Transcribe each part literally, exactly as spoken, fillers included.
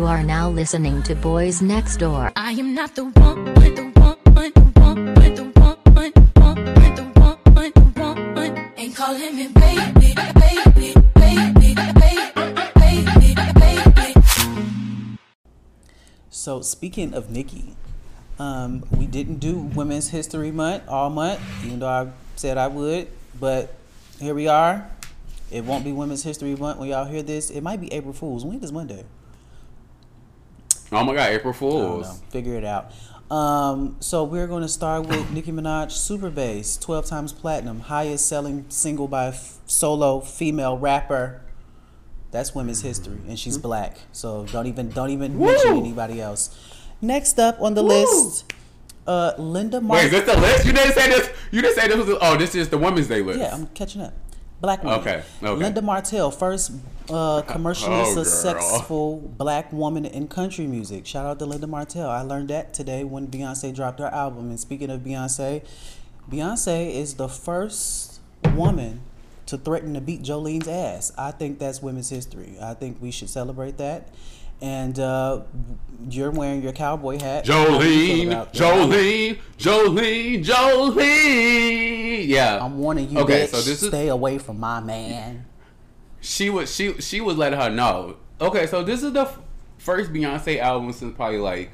You are now listening to Boys Next Door. I am not the one, the one, the one, the one, the one, the one, the one. Ain't calling me baby, baby, baby, baby, baby, baby. So speaking of Nicki, um, we didn't do Women's History Month all month, even though I said I would. But here we are. It won't be Women's History Month when y'all hear this. It might be April Fool's. When is Monday? Oh my God, April I don't Fools. know. Figure it out. Um, so we're going to start with Nicki Minaj, Super Bass, twelve times platinum, highest selling single by a f- solo female rapper. That's Women's History, and she's black. So don't even don't even Woo! mention anybody else. Next up on the Woo! list, uh, Linda Wait, Martin. is this the list? You didn't say this. You didn't say this was. The, oh, this is the Women's Day list. Yeah, I'm catching up. Black woman. Okay, okay. Linda Martell, first uh, commercially Oh, girl. successful black woman in country music. Shout out to Linda Martell. I learned that today when Beyonce dropped her album. And speaking of Beyonce, Beyonce is the first woman to threaten to beat Jolene's ass. I think that's women's history. I think we should celebrate that. And uh, you're wearing your cowboy hat. How do you feel Jolene, about that? Jolene, Jolene, Jolene. Yeah. I'm warning you, Okay, bitch. so this is- Stay away from my man. She was she she was letting her know. Okay, so this is the f- first Beyonce album since probably like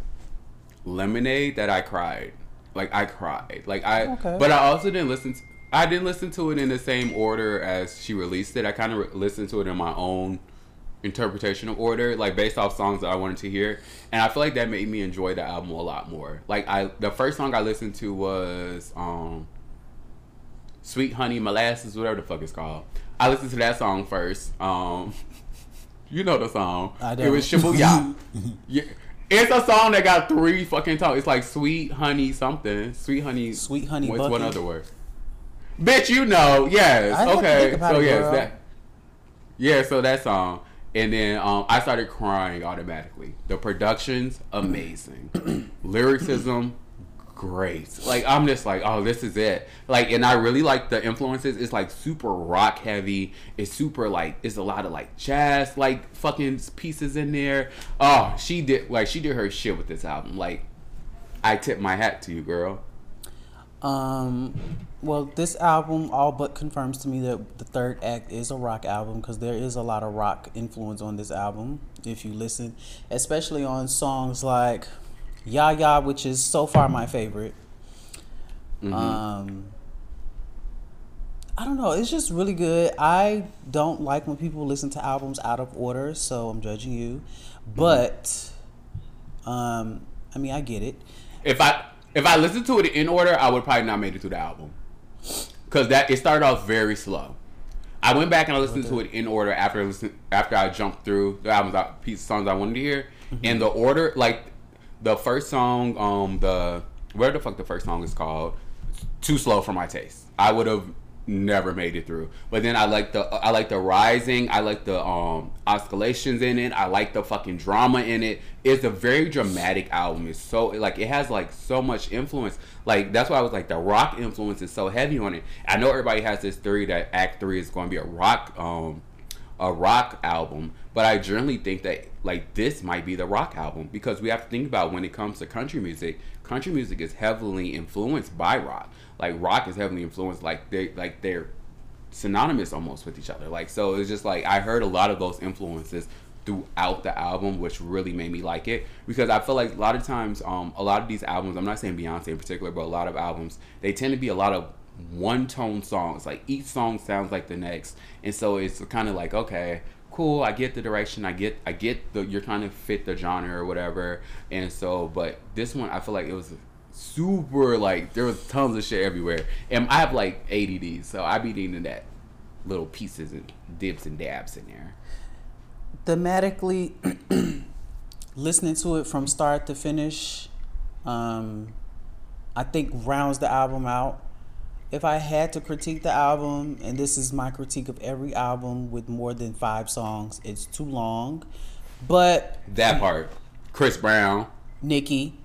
Lemonade that I cried. Like I cried. Like I Okay. but I also didn't listen to, I didn't listen to it in the same order as she released it. I kind of re- listened to it in my own interpretation of order, like based off songs that I wanted to hear, and I feel like that made me enjoy the album a lot more. Like I the first song I listened to was um Sweet Honey Molasses, whatever the fuck it's called. I listened to that song first. Um, you know the song. I It don't. was Shibuya. Yeah. It's a song that got three fucking tones. It's like Sweet Honey something. Sweet Honey. Sweet Honey What's one Bucket. other word? Bitch, you know. Yes. I had to Okay. think about So it, yes, girl. that. Yeah. So that song, and then um, I started crying automatically. The production's amazing. Lyricism, great. Like I'm just like, oh, this is it. Like, and I really like the influences. It's like super rock heavy. It's super like, it's a lot of like jazz like fucking pieces in there. Oh, she did like she did her shit with this album. Like, I tip my hat to you, girl. Um, well, this album all but confirms to me that the third act is a rock album because there is a lot of rock influence on this album. If you listen, especially on songs like "Ya Ya," which is so far my favorite. Mm-hmm. Um, I don't know. It's just really good. I don't like when people listen to albums out of order, so I'm judging you. But, um, I mean, I get it. If I if I listened to it in order, I would probably not made it through the album. Cause that it started off very slow. I went back and I listened to it in order after I listened, after I jumped through the albums, I- piece songs I wanted to hear, and the order, like the first song, um, the where the fuck the first song is called, Too Slow for My Taste. I would have never made it through, but then I like the I like the rising, I like the um oscillations in it, I like the fucking drama in it. It's a very dramatic album. It's so like it has like so much influence. Like that's why I was like the rock influence is so heavy on it. I know everybody has this theory that Act Three is going to be a rock um a rock album, but I generally think that like this might be the rock album because we have to think about when it comes to country music. Country music is heavily influenced by rock. Like rock is heavily influenced. Like they like they're synonymous almost with each other. Like so it's just like I heard a lot of those influences throughout the album, which really made me like it because I feel like a lot of times um a lot of these albums, I'm not saying Beyonce in particular, but a lot of albums, they tend to be a lot of one tone songs. Like each song sounds like the next, and so it's kind of like, okay, cool, I get the direction, I get I get the you're trying to fit the genre or whatever. And so but this one I feel like it was super like there was tons of shit everywhere, and I have like A D D, so I be needing that little pieces and dips and dabs in there. Thematically, listening to it from start to finish, um, I think rounds the album out. If I had to critique the album, and this is my critique of every album with more than five songs, it's too long. But That part, Chris Brown, Nicki,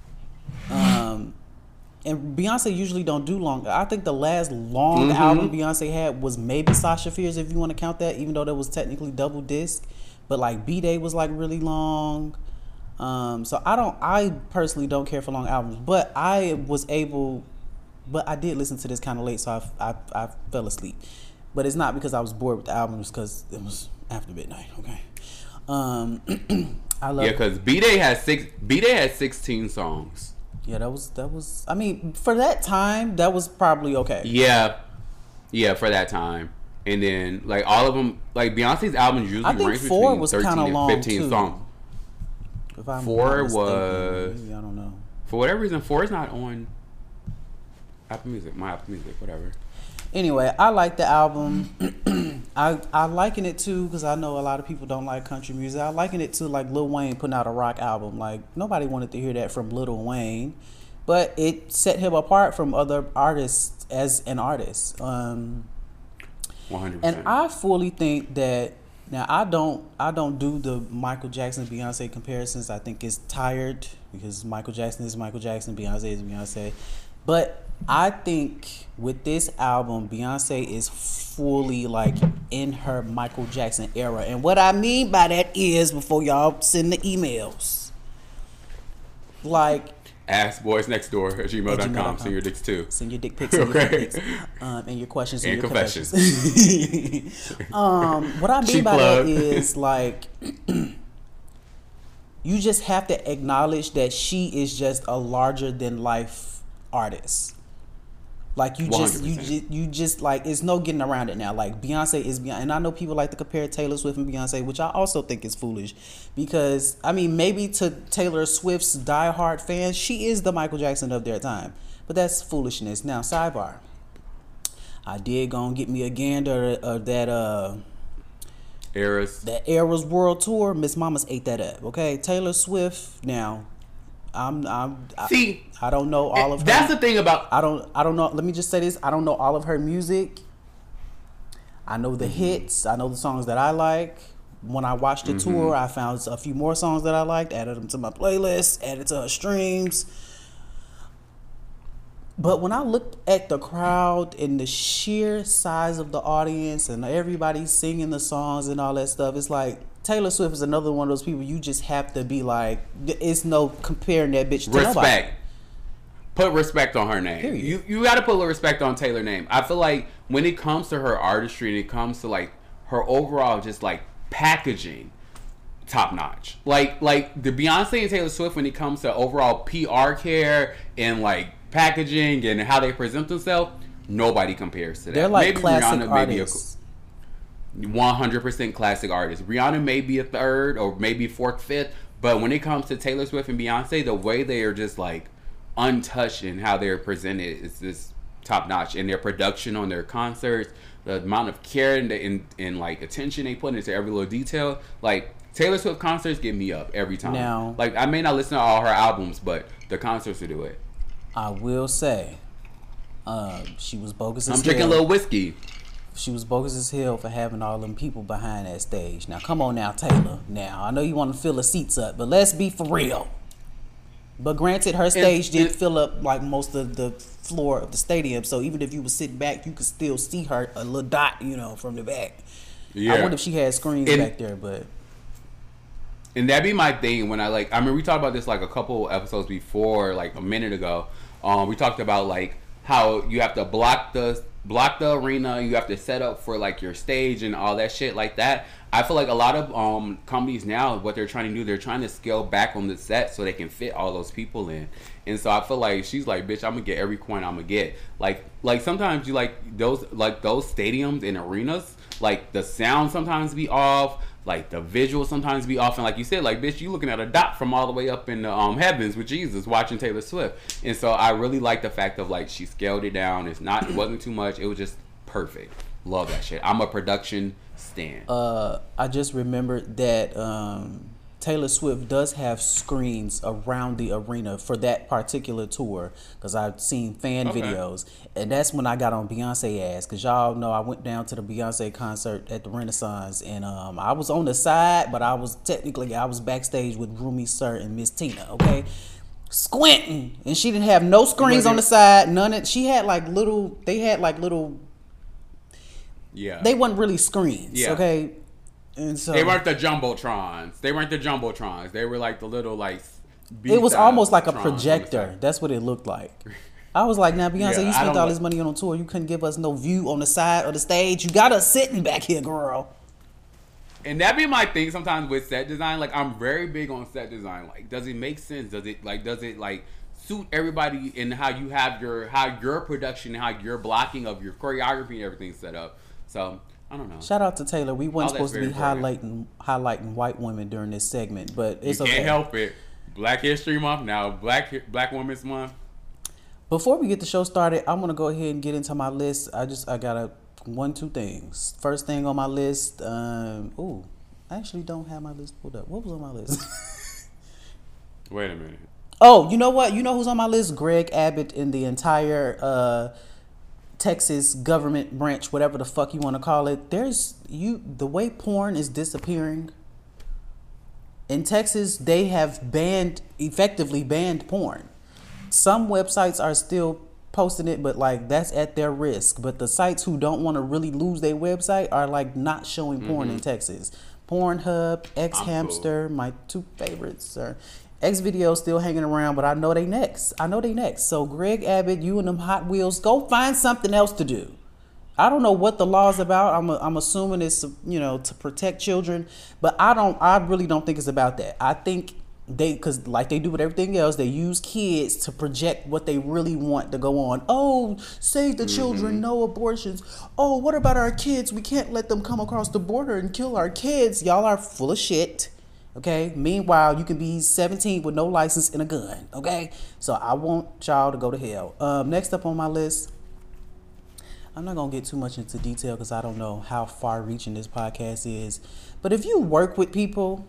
um, and Beyonce usually don't do long. I think the last long Mhm. album Beyonce had was maybe Sasha Fierce, if you want to count that, even though that was technically double disc. but like B Day was like really long. Um, so I don't, I personally don't care for long albums, but I was able, but I did listen to this kind of late, so I, I, I fell asleep. But it's not because I was bored with the albums, because it was after midnight. Okay. Um, I love. Yeah, because B Day has six. B Day has sixteen songs. Yeah, that was that was. I mean, for that time, that was probably okay. Yeah, yeah, for that time. And then like all of them, like Beyonce's albums usually I think range four between was thirteen kinda and long, fifteen too. songs. If I'm Four not mistaken, was- maybe, I don't know. For whatever reason, four is not on Apple Music. My Apple Music, whatever. Anyway, I like the album. I I liken it to, because I know a lot of people don't like country music. I liken it to like Lil Wayne putting out a rock album. Like nobody wanted to hear that from Lil Wayne, but it set him apart from other artists as an artist. Um, One hundred and percent. I fully think that now I don't I don't do the Michael Jackson Beyonce comparisons. I think it's tired because Michael Jackson is Michael Jackson, Beyonce is Beyonce. But I think with this album, Beyonce is fully like in her Michael Jackson era. And what I mean by that is, before y'all send the emails, like Ask boys next door at gmail dot gmail dot com. com. Send your dicks too. send your dick pics and your Okay. dick pics, um, and your questions and, And your confessions. confessions. um, what I mean Cheap by plug. that is like you just have to acknowledge that she is just a larger than life artist. Like you just, you one hundred percent. just, you just like, it's no getting around it now. Like Beyonce is Beyonce, and I know people like to compare Taylor Swift and Beyonce, which I also think is foolish, because I mean, maybe to Taylor Swift's diehard fans, she is the Michael Jackson of their time, but that's foolishness. Now, sidebar, I did go and get me a gander of that uh Eras. that Eras World Tour. Miss Mamas ate that up. Okay, Taylor Swift. Now, I'm I'm I, See, I don't know all of her. that's the thing about I don't I don't know. Let me just say this. I don't know all of her music. I know the hits. I know the songs that I like. When I watched the Mm-hmm. tour, I found a few more songs that I liked, added them to my playlist, added to her streams. But when I looked at the crowd and the sheer size of the audience and everybody singing the songs and all that stuff, it's like Taylor Swift is another one of those people you just have to be like, it's no comparing that bitch to nobody. respect. Put respect on her name. Period. You you got to put respect on Taylor's name. I feel like when it comes to her artistry and it comes to like her overall just like packaging, top notch. Like like the Beyonce and Taylor Swift when it comes to overall P R care and like packaging and how they present themselves, nobody compares to that. They're like Maybe classic Rihanna may be a artists. one hundred percent classic artist. Rihanna may be a third or maybe fourth, fifth, but when it comes to Taylor Swift and Beyonce, the way they are just like untouched in how they're presented is just top notch. And their production on their concerts, the amount of care and, and, and like attention they put into every little detail, like Taylor Swift concerts get me up every time. Now- like I may not listen to all her albums, but the concerts will do it. I will say, um, she was bogus as I'm drinking a hell. little whiskey. She was bogus as hell for having all them people behind that stage. Now, come on now, Taylor. Now, I know you want to fill the seats up, but let's be for real. But granted, her stage did it- fill up like most of the floor of the stadium. So even if you were sitting back, you could still see her, a little dot, you know, from the back. Yeah. I wonder if she had screens And- back there, but And that'd be my thing when I like. I mean, we talked about this like a couple episodes before, like a minute ago. Um, we talked about like how you have to block the block the arena. You have to set up for like your stage and all that shit like that. I feel like a lot of um companies now, what they're trying to do, they're trying to scale back on the set so they can fit all those people in. And so I feel like she's like, bitch, I'm gonna get every coin I'm gonna get. Like, like sometimes you like those like those stadiums and arenas, like the sound sometimes be off. Like the visuals sometimes be off, and like you said, like bitch, you looking at a dot from all the way up in the um, heavens with Jesus watching Taylor Swift. And so I really like the fact of like she scaled it down. It's not, it wasn't too much. It was just perfect. Love that shit. I'm a production stan. uh, I just remembered that um, Taylor Swift does have screens around the arena for that particular tour, because I've seen fan Okay. videos, and that's when I got on Beyonce ass, because y'all know I went down to the Beyonce concert at the Renaissance, and um, I was on the side, but I was technically I was backstage with Rumi Sir and Miss Tina, okay, squinting, and she didn't have no screens on the side, none of, she had like little, they had like little, yeah. they weren't really screens, Yeah. okay. And so they weren't the jumbotrons. They weren't the jumbotrons. They were like the little like. It was almost like a trons on the projector. side. That's what it looked like. I was like, now Beyonce, Yeah, you I spent don't all like- this money on a tour. You couldn't give us no view on the side of the stage. You got us sitting back here, girl. And that be my thing sometimes with set design. Like I'm very big on set design. Like, does it make sense? Does it like does it like suit everybody in how you have your how your production, how your blocking of your choreography and everything set up? So I don't know. Shout out to Taylor. We weren't All that's supposed to be very important. highlighting highlighting white women during this segment, but You it's can't okay. help it. Black History Month now. Black Black Women's Month. Before we get the show started, I'm gonna go ahead and get into my list. I just I gotta one two things. First thing on my list. Um, ooh, I actually don't have my list pulled up. What was on my list? Wait a minute. Oh, you know what? You know who's on my list? Greg Abbott and the entire uh, Texas government branch, whatever the fuck you want to call it. There's you. The way porn is disappearing in Texas, they have banned, effectively banned porn. Some websites are still posting it, but like that's at their risk. But the sites who don't want to really lose their website are like not showing porn Mm-hmm. in Texas. Pornhub, X Hamster, cool. my two favorites are. X Video still hanging around, but I know they next. I know they next. So Greg Abbott, you and them Hot Wheels, go find something else to do. I don't know what the law's about. I'm a, I'm assuming it's, you know, to protect children, but I don't. I really don't think it's about that. I think they, because like they do with everything else, they use kids to project what they really want to go on. Oh, save the children, no abortions. Oh, what about our kids? We can't let them come across the border and kill our kids. Y'all are full of shit. Okay. Meanwhile, you can be seventeen with no license and a gun. Okay. So I want y'all to go to hell. Um, next up on my list, I'm not gonna get too much into detail because I don't know how far-reaching this podcast is. But if you work with people,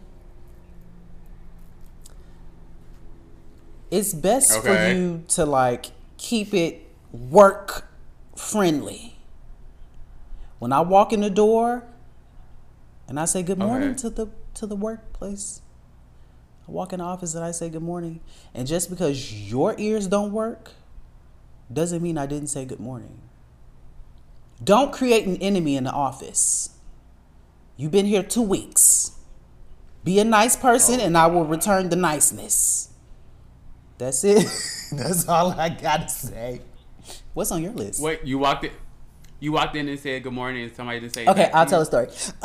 it's best Okay. for you to like keep it work friendly. When I walk in the door and I say good morning Okay. to the to the workplace, I walk in the office and I say good morning. And just because your ears don't work doesn't mean I didn't say good morning. Don't create an enemy in the office. You've been here two weeks. Be a nice person and I will return the niceness. That's it. That's all I gotta say. What's on your list? Wait, you walked in. You walked in and said good morning, and somebody didn't say. Okay, that I'll to tell you? a story.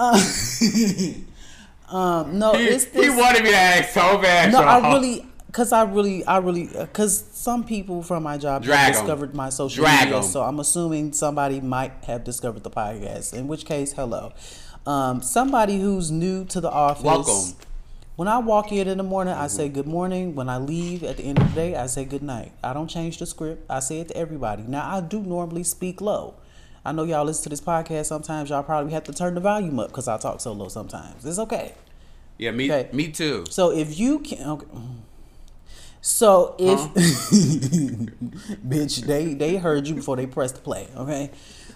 Um, um, no, He, it's he this. wanted me to ask so bad. No, I y'all. really, cause I really, I really, cause some people from my job Drag have 'em. discovered my social Drag media, 'em. so I'm assuming somebody might have discovered the podcast. In which case, hello. Um, somebody who's new to the office. Welcome. When I walk in in the morning, I say good morning. When I leave at the end of the day, I say good night. I don't change the script. I say it to everybody. Now, I do normally speak low. I know y'all listen to this podcast. Sometimes y'all probably have to turn the volume up because I talk so low sometimes. It's okay. Yeah, me. Okay. Me too. So if you can, okay. So if, Huh? bitch, they they heard you before they pressed play. Okay.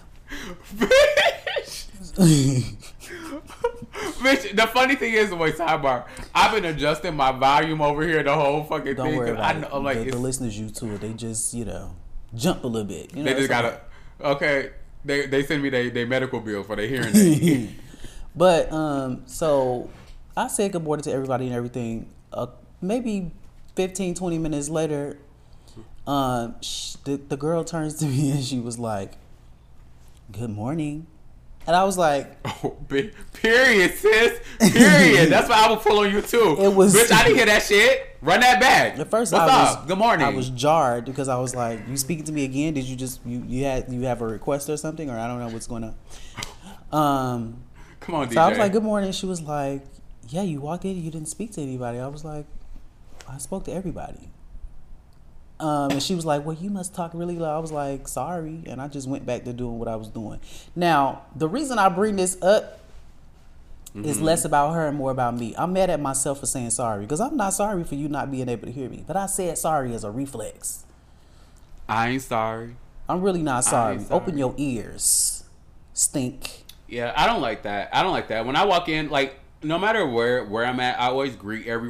Bitch, the funny thing is, wait, sidebar. I've been adjusting my volume over here the whole fucking Don't thing. worry 'cause about I know, it. like, the, it's, the listeners used to it. They just, you know, jump a little bit. You know, they just it's gotta. okay. Okay, they they send me their they medical bill for their hearing aid. But um, so I said good morning to everybody and everything. Uh, maybe fifteen, twenty minutes later, um, sh- the the girl turns to me and she was like, "Good morning," and I was like, Oh, bi- period, sis. Period. That's why I would pull on you too. It was- Bitch, I didn't hear that shit. Run that back. At first, What's I was up? Good morning. I was jarred because I was like, "You speaking to me again? Did you just you you had you have a request or something, or I don't know what's going on?" Um, Come on, D J. so I was like, "Good morning." She was like, "Yeah, you walked in, you didn't speak to anybody." I was like, "I spoke to everybody." Um, and she was like, "Well, you must talk really loud." I was like, "Sorry," and I just went back to doing what I was doing. Now, the reason I bring this up is less about her and more about me. I'm mad at myself for saying sorry because I'm not sorry for you not being able to hear me, but I said sorry as a reflex. I ain't sorry. I'm really not sorry. ain't sorry. Open your ears, stink. Yeah, I don't like that. I don't like that. When I walk in, like, no matter where where I'm at, I always greet everyone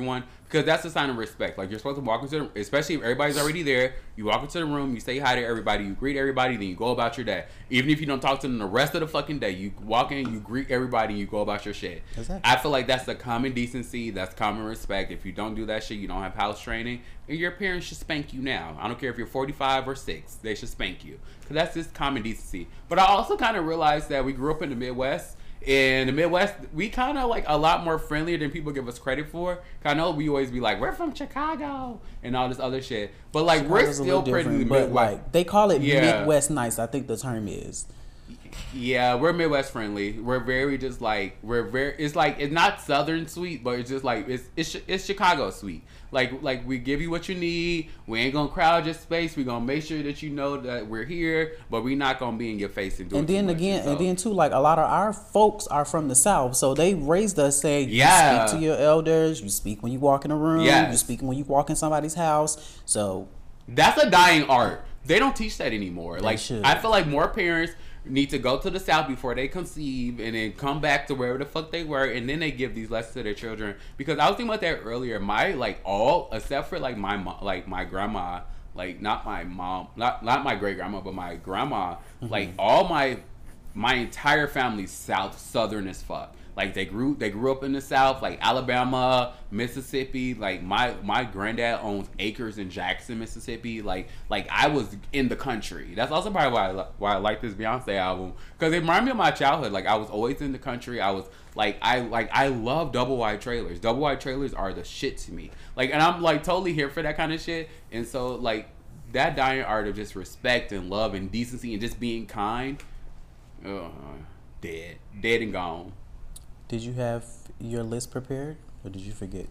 Because that's a sign of respect. Like, you're supposed to walk into the, especially if everybody's already there, you walk into the room, you say hi to everybody, you greet everybody, then you go about your day. Even if you don't talk to them the rest of the fucking day, you walk in, you greet everybody, and you go about your shit. Exactly. I feel like that's the common decency, that's common respect. If you don't do that shit, you don't have house training, and your parents should spank you now. I don't care if you're forty-five or six, they should spank you. Because that's just common decency. But I also kind of realized that we grew up in the Midwest. In the Midwest, we kind of like a lot more friendlier than people give us credit for. I know we always be like, we're from Chicago and all this other shit. But like, Chicago's we're still pretty Midwest. But like, they call it yeah. Midwest nice, I think the term is. Yeah, we're Midwest friendly. We're very just like, we're very, it's like, it's not Southern sweet, but it's just like, it's it's, it's Chicago sweet. Like, like we give you what you need. We ain't gonna crowd your space. We gonna make sure that you know that we're here, but we not gonna be in your face and do. And then again, so. and then too, like a lot of our folks are from the South, so they raised us saying, you yeah. speak to your elders. You speak when you walk in a room. Yes. You speak when you walk in somebody's house. So that's a dying art. They don't teach that anymore. They like should. I feel like more parents need to go to the South before they conceive and then come back to wherever the fuck they were, and then they give these lessons to their children. Because I was thinking about that earlier. My like all except for like my mom, like my grandma, like not my mom, not not my great grandma, but my grandma, mm-hmm. like all my my entire family's South Southern as fuck. Like they grew they grew up in the South, like Alabama, Mississippi. Like my my granddad owns acres in Jackson, Mississippi. Like like I was in the country. That's also probably why I, why I like this Beyonce album, because it reminded me of my childhood. Like I was always in the country. I was like I like I love double wide trailers. Double wide trailers are the shit to me. Like, and I'm like totally here for that kind of shit. And so like that dying art of just respect and love and decency and just being kind, uh, dead, dead and gone. Did you have your list prepared, or did you forget?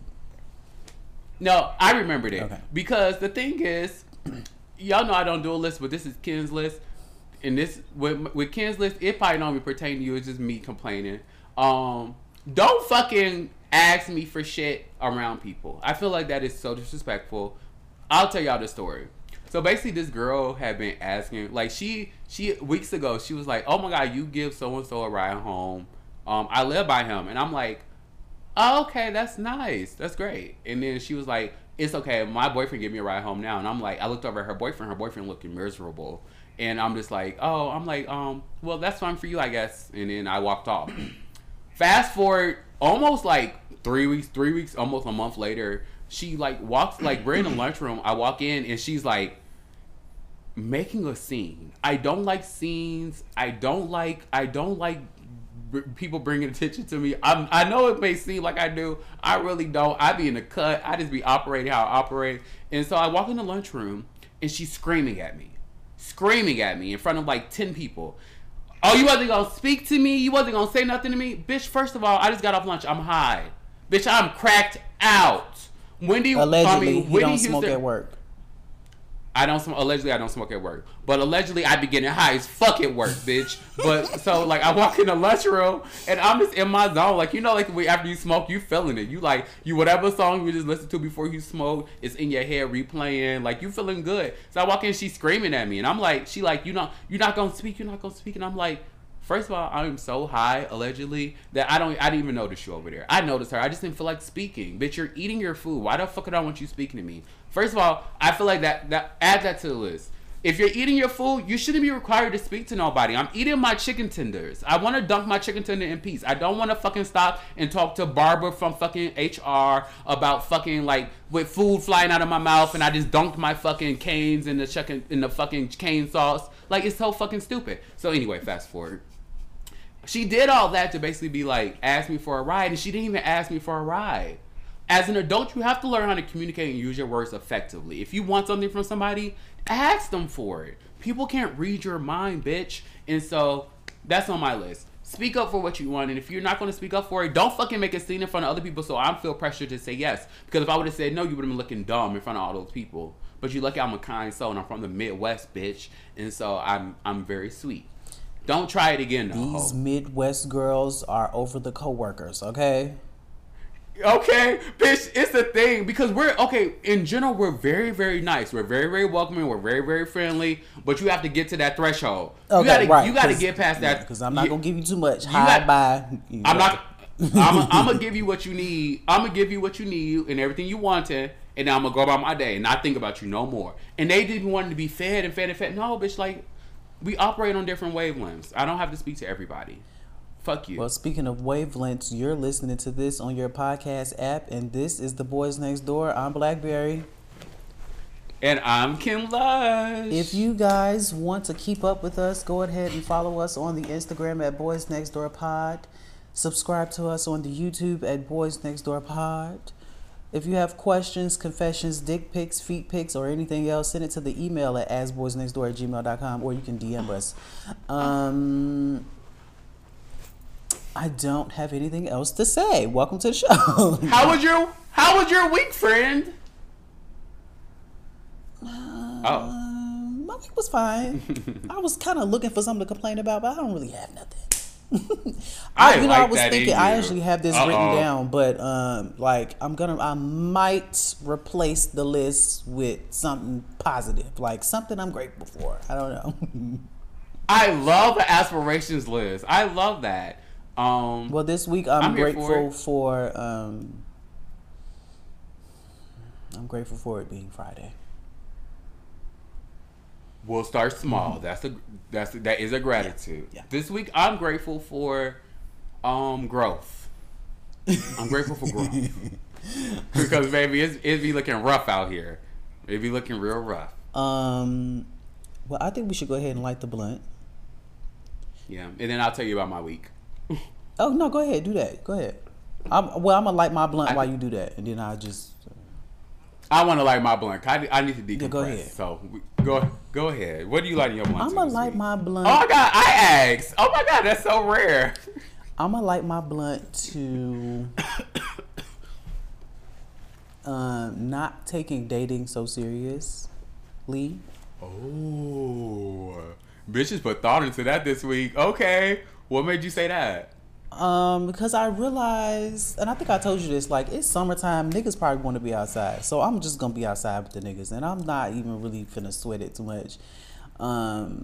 No, I remembered it. Okay. Because the thing is, y'all know I don't do a list, but this is Ken's list. And this, with, with Ken's list, it probably don't even pertain to you. It's just me complaining. Um, don't fucking ask me for shit around people. I feel like that is so disrespectful. I'll tell y'all the story. So basically, this girl had been asking, like she, she weeks ago, she was like, "Oh my God, you give so and so a ride home. Um, I live by him." And I'm like, oh, okay, that's nice. That's great. And then she was like, it's okay. My boyfriend gave me a ride home now. And I'm like, I looked over at her boyfriend. Her boyfriend looking miserable. And I'm just like, oh, I'm like, um, well, that's fine for you, I guess. And then I walked off. Fast forward almost like three weeks, three weeks, almost a month later, she like walks, like we're in the lunchroom. I walk in and she's like making a scene. I don't like scenes. I don't like, I don't like people bringing attention to me. I'm, I know it may seem like I do. I really don't. I be in the cut. I just be operating how I operate. And so I walk in the lunchroom and she's screaming at me. Screaming at me in front of like ten people. Oh, you wasn't going to speak to me? You wasn't going to say nothing to me? Bitch, first of all, I just got off lunch. I'm high. Bitch, I'm cracked out. When do you... Allegedly, I mean, he don't smoke at work. I don't smoke. Allegedly, I don't smoke at work. But allegedly, I be getting high as fuck at work, bitch. But so like, I walk in the lunchroom and I'm just in my zone. Like, you know, like we, after you smoke, you feeling it. You like you whatever song you just listened to before you smoke, it's in your head replaying. Like you feeling good. So I walk in, she's screaming at me, and I'm like, she like, you know, you're not gonna speak. You're not gonna speak. And I'm like, first of all, I'm so high, allegedly, that I don't, I didn't even notice you over there. I noticed her. I just didn't feel like speaking. Bitch, you're eating your food. Why the fuck would I want you speaking to me? First of all, I feel like that, that add that to the list. If you're eating your food, you shouldn't be required to speak to nobody. I'm eating my chicken tenders. I want to dunk my chicken tender in peace. I don't want to fucking stop and talk to Barbara from fucking H R about fucking like with food flying out of my mouth and I just dunked my fucking canes in the chicken in the fucking cane sauce. Like, it's so fucking stupid. So anyway, fast forward. She did all that to basically be like, ask me for a ride, and she didn't even ask me for a ride. As an adult, you have to learn how to communicate and use your words effectively. If you want something from somebody, ask them for it. People can't read your mind, bitch. And so that's on my list. Speak up for what you want, and if you're not going to speak up for it, don't fucking make a scene in front of other people so I feel pressure to say yes. Because if I would have said no, you would have been looking dumb in front of all those people. But you lucky I'm a kind soul, and I'm from the Midwest, bitch. And so I'm I'm very sweet. Don't try it again, though. These Midwest girls are over the coworkers, okay? Okay, bitch, it's a thing because we're, okay, in general, we're very, very nice. We're very, very welcoming. We're very, very friendly. But you have to get to that threshold. Okay, you gotta, right. You got to get past that. Because I'm not going to give you too much. You Hide got, by. I'm not, I'm I'm gonna give you what you need. I'm gonna give you what you need and everything you wanted, and now I'm gonna go about my day and not think about you no more. And they didn't want to be fed and fed and fed. No, bitch, like we operate on different wavelengths. I don't have to speak to everybody. Fuck you. Well, speaking of wavelengths, you're listening to this on your podcast app, and this is The Boys Next Door. I'm Blackberry. And I'm Kim Lush. If you guys want to keep up with us, go ahead and follow us on the Instagram at Boys Next Door Pod. Subscribe to us on the YouTube at Boys Next Door Pod. If you have questions, confessions, dick pics, feet pics, or anything else, send it to the email at asboysnextdoor at gmail dot com, or you can D M us. Um, I don't have anything else to say. Welcome to the show. How was your How was your week, friend? Uh, Oh. My week was fine. I was kind of looking for something to complain about, but I don't really have nothing. I, I you know, like I was that in thinking I you. actually have this Uh-oh. written down, but um, like I'm gonna, I might replace the list with something positive, like something I'm grateful for. I don't know. I love the aspirations list. I love that. Um, Well, this week I'm, I'm here grateful for for. um, I'm grateful for it being Friday. We'll start small. That's a that's a, that is a gratitude. Yeah. Yeah. This week I'm grateful for um growth. I'm grateful for growth because baby, it's it be looking rough out here. It be looking real rough. Um, well, I think we should go ahead and light the blunt. Yeah, and then I'll tell you about my week. Oh no, go ahead, do that. Go ahead. I'm, well, I'm gonna light my blunt I- while you do that, and then I'll just. I want to light my blunt. I, I need to decompress. Yeah, go ahead. So we- go go ahead. What are you lighting your blunt? I'm to gonna this light week? my blunt. Oh my god, I asked. Oh my god, that's so rare. I'm gonna light my blunt to um, not taking dating so seriously. Oh, bitches put thought into that this week. Okay, what made you say that? Um, because I realized, and I think I told you this, like it's summertime, niggas probably want to be outside, so I'm just gonna be outside with the niggas, and I'm not even really finna sweat it too much. Um,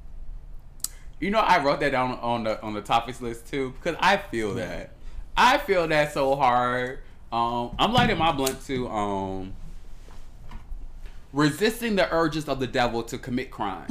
You know, I wrote that down on the on the topics list too because I feel that. I feel that so hard. Um, I'm lighting my blunt to um, resisting the urges of the devil to commit crimes.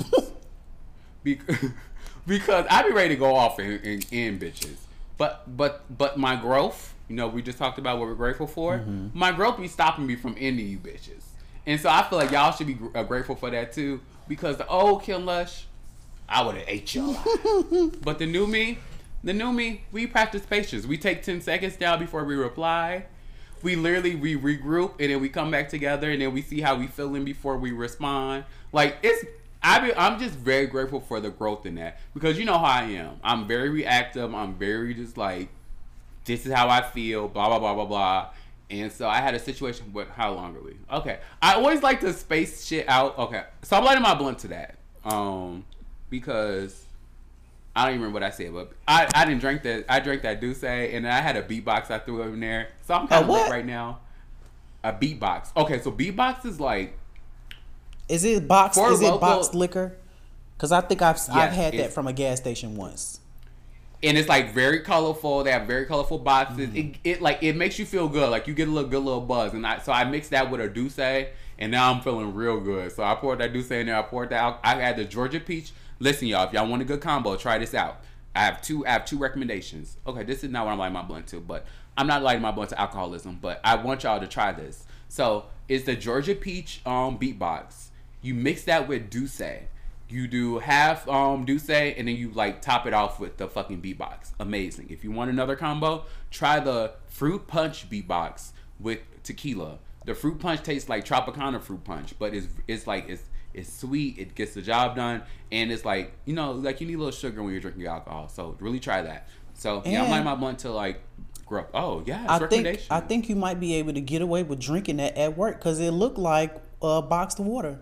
because, because I be ready to go off and, and end bitches. But but but my growth, you know, we just talked about what we're grateful for. Mm-hmm. My growth be stopping me from ending you bitches. And so I feel like y'all should be gr- uh, grateful for that too. Because the old Kim Lush, I would have ate y'all alive. But the new me, the new me, we practice patience. We take ten seconds down before we reply. We literally, we regroup and then we come back together and then we see how we feeling before we respond. Like, it's, I be, I'm just very grateful for the growth in that. Because you know how I am. I'm very reactive. I'm very just like, this is how I feel, blah, blah, blah, blah, blah. And so I had a situation, but how long are we? Okay. I always like to space shit out. Okay. So I'm lighting my blunt to that. Um, because I don't even remember what I said, but I, I didn't drink that. I drank that Douce, and then I had a beatbox I threw in there. So I'm kind of lit right now. A beatbox. Okay, so beatbox is like. is it boxed? For Is local- it boxed liquor? Because I think I've I've Yes, had that it's- from a gas station once. And it's like very colorful. They have very colorful boxes. Mm. It, it like it makes you feel good. Like you get a little good little buzz. And I so I mixed that with a Douce, and now I'm feeling real good. So I poured that Douce in there. I poured that out. I had the Georgia peach. Listen, y'all, if y'all want a good combo, try this out. I have two. I have two recommendations. Okay, this is not what I'm lighting my blunt to, but I'm not lighting my blunt to alcoholism. But I want y'all to try this. So it's the Georgia peach um beatbox. You mix that with Douce. You do half um Douce, and then you like top it off with the fucking beatbox. Amazing. If you want another combo, try the fruit punch beatbox with tequila. The fruit punch tastes like Tropicana fruit punch, but it's it's like it's it's sweet. It gets the job done, and it's like you know like you need a little sugar when you're drinking alcohol. So really try that. So yeah, I'm And- lighting my blunt to like grow. Oh yeah, it's I think recommendation. I think you might be able to get away with drinking that at work because it looked like uh, boxed water.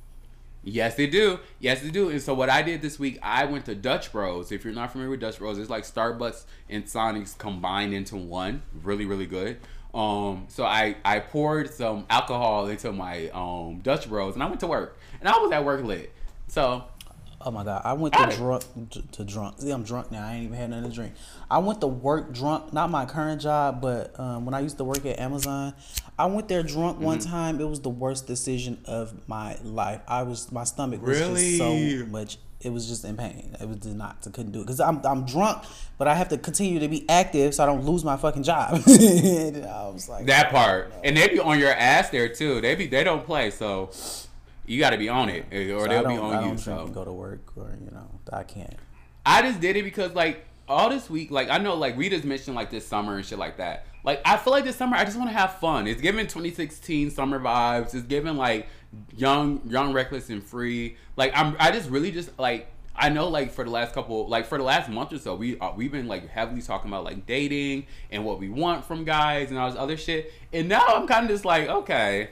Yes, they do. Yes, they do. And so what I did this week, I went to Dutch Bros. If you're not familiar with Dutch Bros, it's like Starbucks and Sonics combined into one. Really, really good. Um, so I, I poured some alcohol into my um, Dutch Bros and I went to work. And I was at work lit. So Oh my God! I went to drunk to drunk. See, I'm drunk now. I ain't even had nothing to drink. I went to work drunk. Not my current job, but um, when I used to work at Amazon, I went there drunk mm-hmm. one time. It was the worst decision of my life. I was my stomach was really? just so much. It was just in pain. It was just not. I couldn't do it because I'm I'm drunk, but I have to continue to be active so I don't lose my fucking job. And I was like that part, and they be on your ass there too. They be they don't play so. You got to be on it, or so they'll be on I don't you. So go to work, or you know, I can't. I just did it because like all this week, like I know, like we just mentioned like this summer and shit like that. Like I feel like this summer I just want to have fun. It's giving twenty sixteen summer vibes. It's giving like young, young, reckless and free. Like I'm, I just really just like I know like for the last couple, like for the last month or so, we uh, we've been like heavily talking about like dating and what we want from guys and all this other shit. And now I'm kind of just like okay.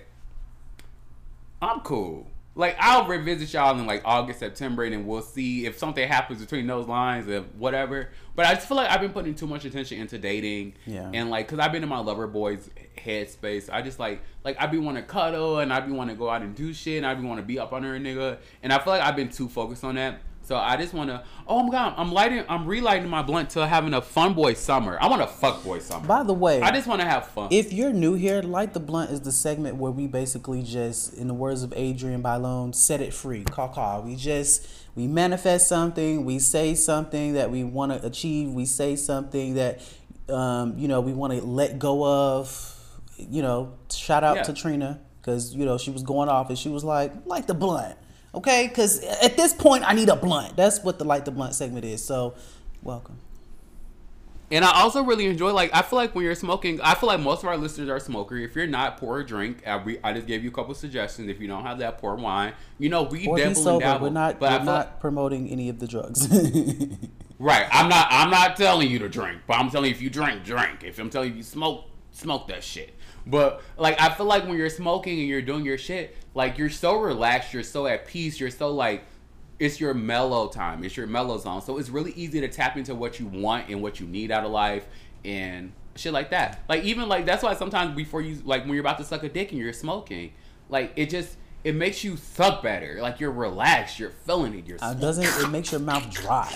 I'm cool. Like, I'll revisit y'all in, like, August, September, and then we'll see if something happens between those lines or whatever. But I just feel like I've been putting too much attention into dating. Yeah. And, like, because I've been in my lover boy's headspace. I just, like, like I be want to cuddle, and I be want to go out and do shit, and I be want to be up under a nigga. And I feel like I've been too focused on that. So I just want to, oh my God, I'm lighting, I'm relighting my blunt to having a fun boy summer. I want a fuck boy summer. By the way, I just want to have fun. If you're new here, Light the Blunt is the segment where we basically just, in the words of Adrian Bailon, set it free. Caw caw. We just, we manifest something, we say something that we want to achieve, we say something that, um, you know, we want to let go of. You know, shout out yeah. to Trina, because, you know, she was going off and she was like, light the blunt. Okay, because at this point, I need a blunt. That's what the Light the Blunt segment is. So, welcome. And I also really enjoy, like, I feel like when you're smoking, I feel like most of our listeners are smokers. If you're not, pour a drink. I, we, I just gave you a couple suggestions. If you don't have that, pour wine. You know, we or dabble be sober. and dabble. We're not, but we're I feel not like, promoting any of the drugs. right. I'm not I'm not telling you to drink. But I'm telling you, if you drink, drink. If I'm telling you, you smoke, smoke that shit. But, like, I feel like when you're smoking and you're doing your shit, like, you're so relaxed, you're so at peace, you're so, like, it's your mellow time, it's your mellow zone. So it's really easy to tap into what you want and what you need out of life and shit like that. Like, even, like, that's why sometimes before you, like, when you're about to suck a dick and you're smoking, like, it just, it makes you suck better. Like, you're relaxed, you're feeling it, you're uh, doesn't it makes your mouth dry?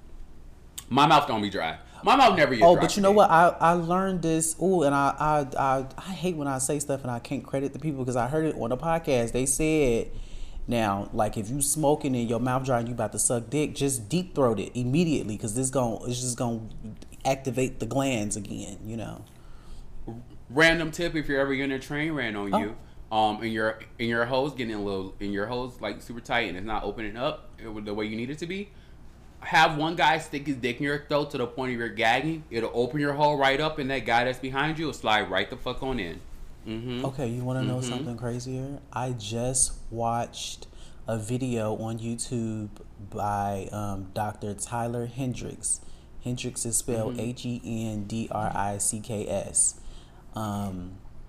My mouth don't be dry. My mouth never gets oh, dry. But you know what? I, I learned this. Ooh, and I, I I I hate when I say stuff and I can't credit the people because I heard it on a podcast. They said, now, like if you smoking and your mouth dry and you about to suck dick, just deep throat it immediately because this gon' it's just gonna activate the glands again. You know. Random tip: if you're ever getting a train ran on oh. you, um, and your and your hose getting a little, and your hose like super tight and it's not opening up the way you need it to be. Have one guy stick his dick in your throat to the point of you're gagging. It'll open your hole right up, and that guy that's behind you will slide right the fuck on in. Mm-hmm. Okay, you want to know mm-hmm. something crazier? I just watched a video on YouTube by um, Doctor Tyler Hendricks. Hendricks is spelled mm-hmm. H E N D R I C K S. Um,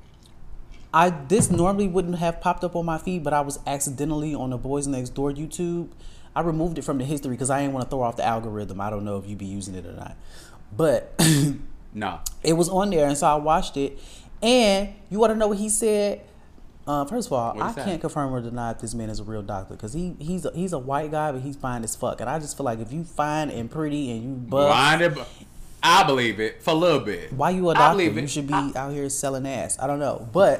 I this normally wouldn't have popped up on my feed, but I was accidentally on the Boys Next Door YouTube. I removed it from the history because I didn't want to throw off the algorithm. I don't know if you be using it or not. But no, it was on there, and so I watched it. And you want to know what he said? Uh, first of all, I that? can't confirm or deny if this man is a real doctor because he he's a, he's a white guy, but he's fine as fuck. And I just feel like if you fine and pretty and you buff, I believe it for a little bit. Why you a doctor? You should be I, out here selling ass. I don't know, but.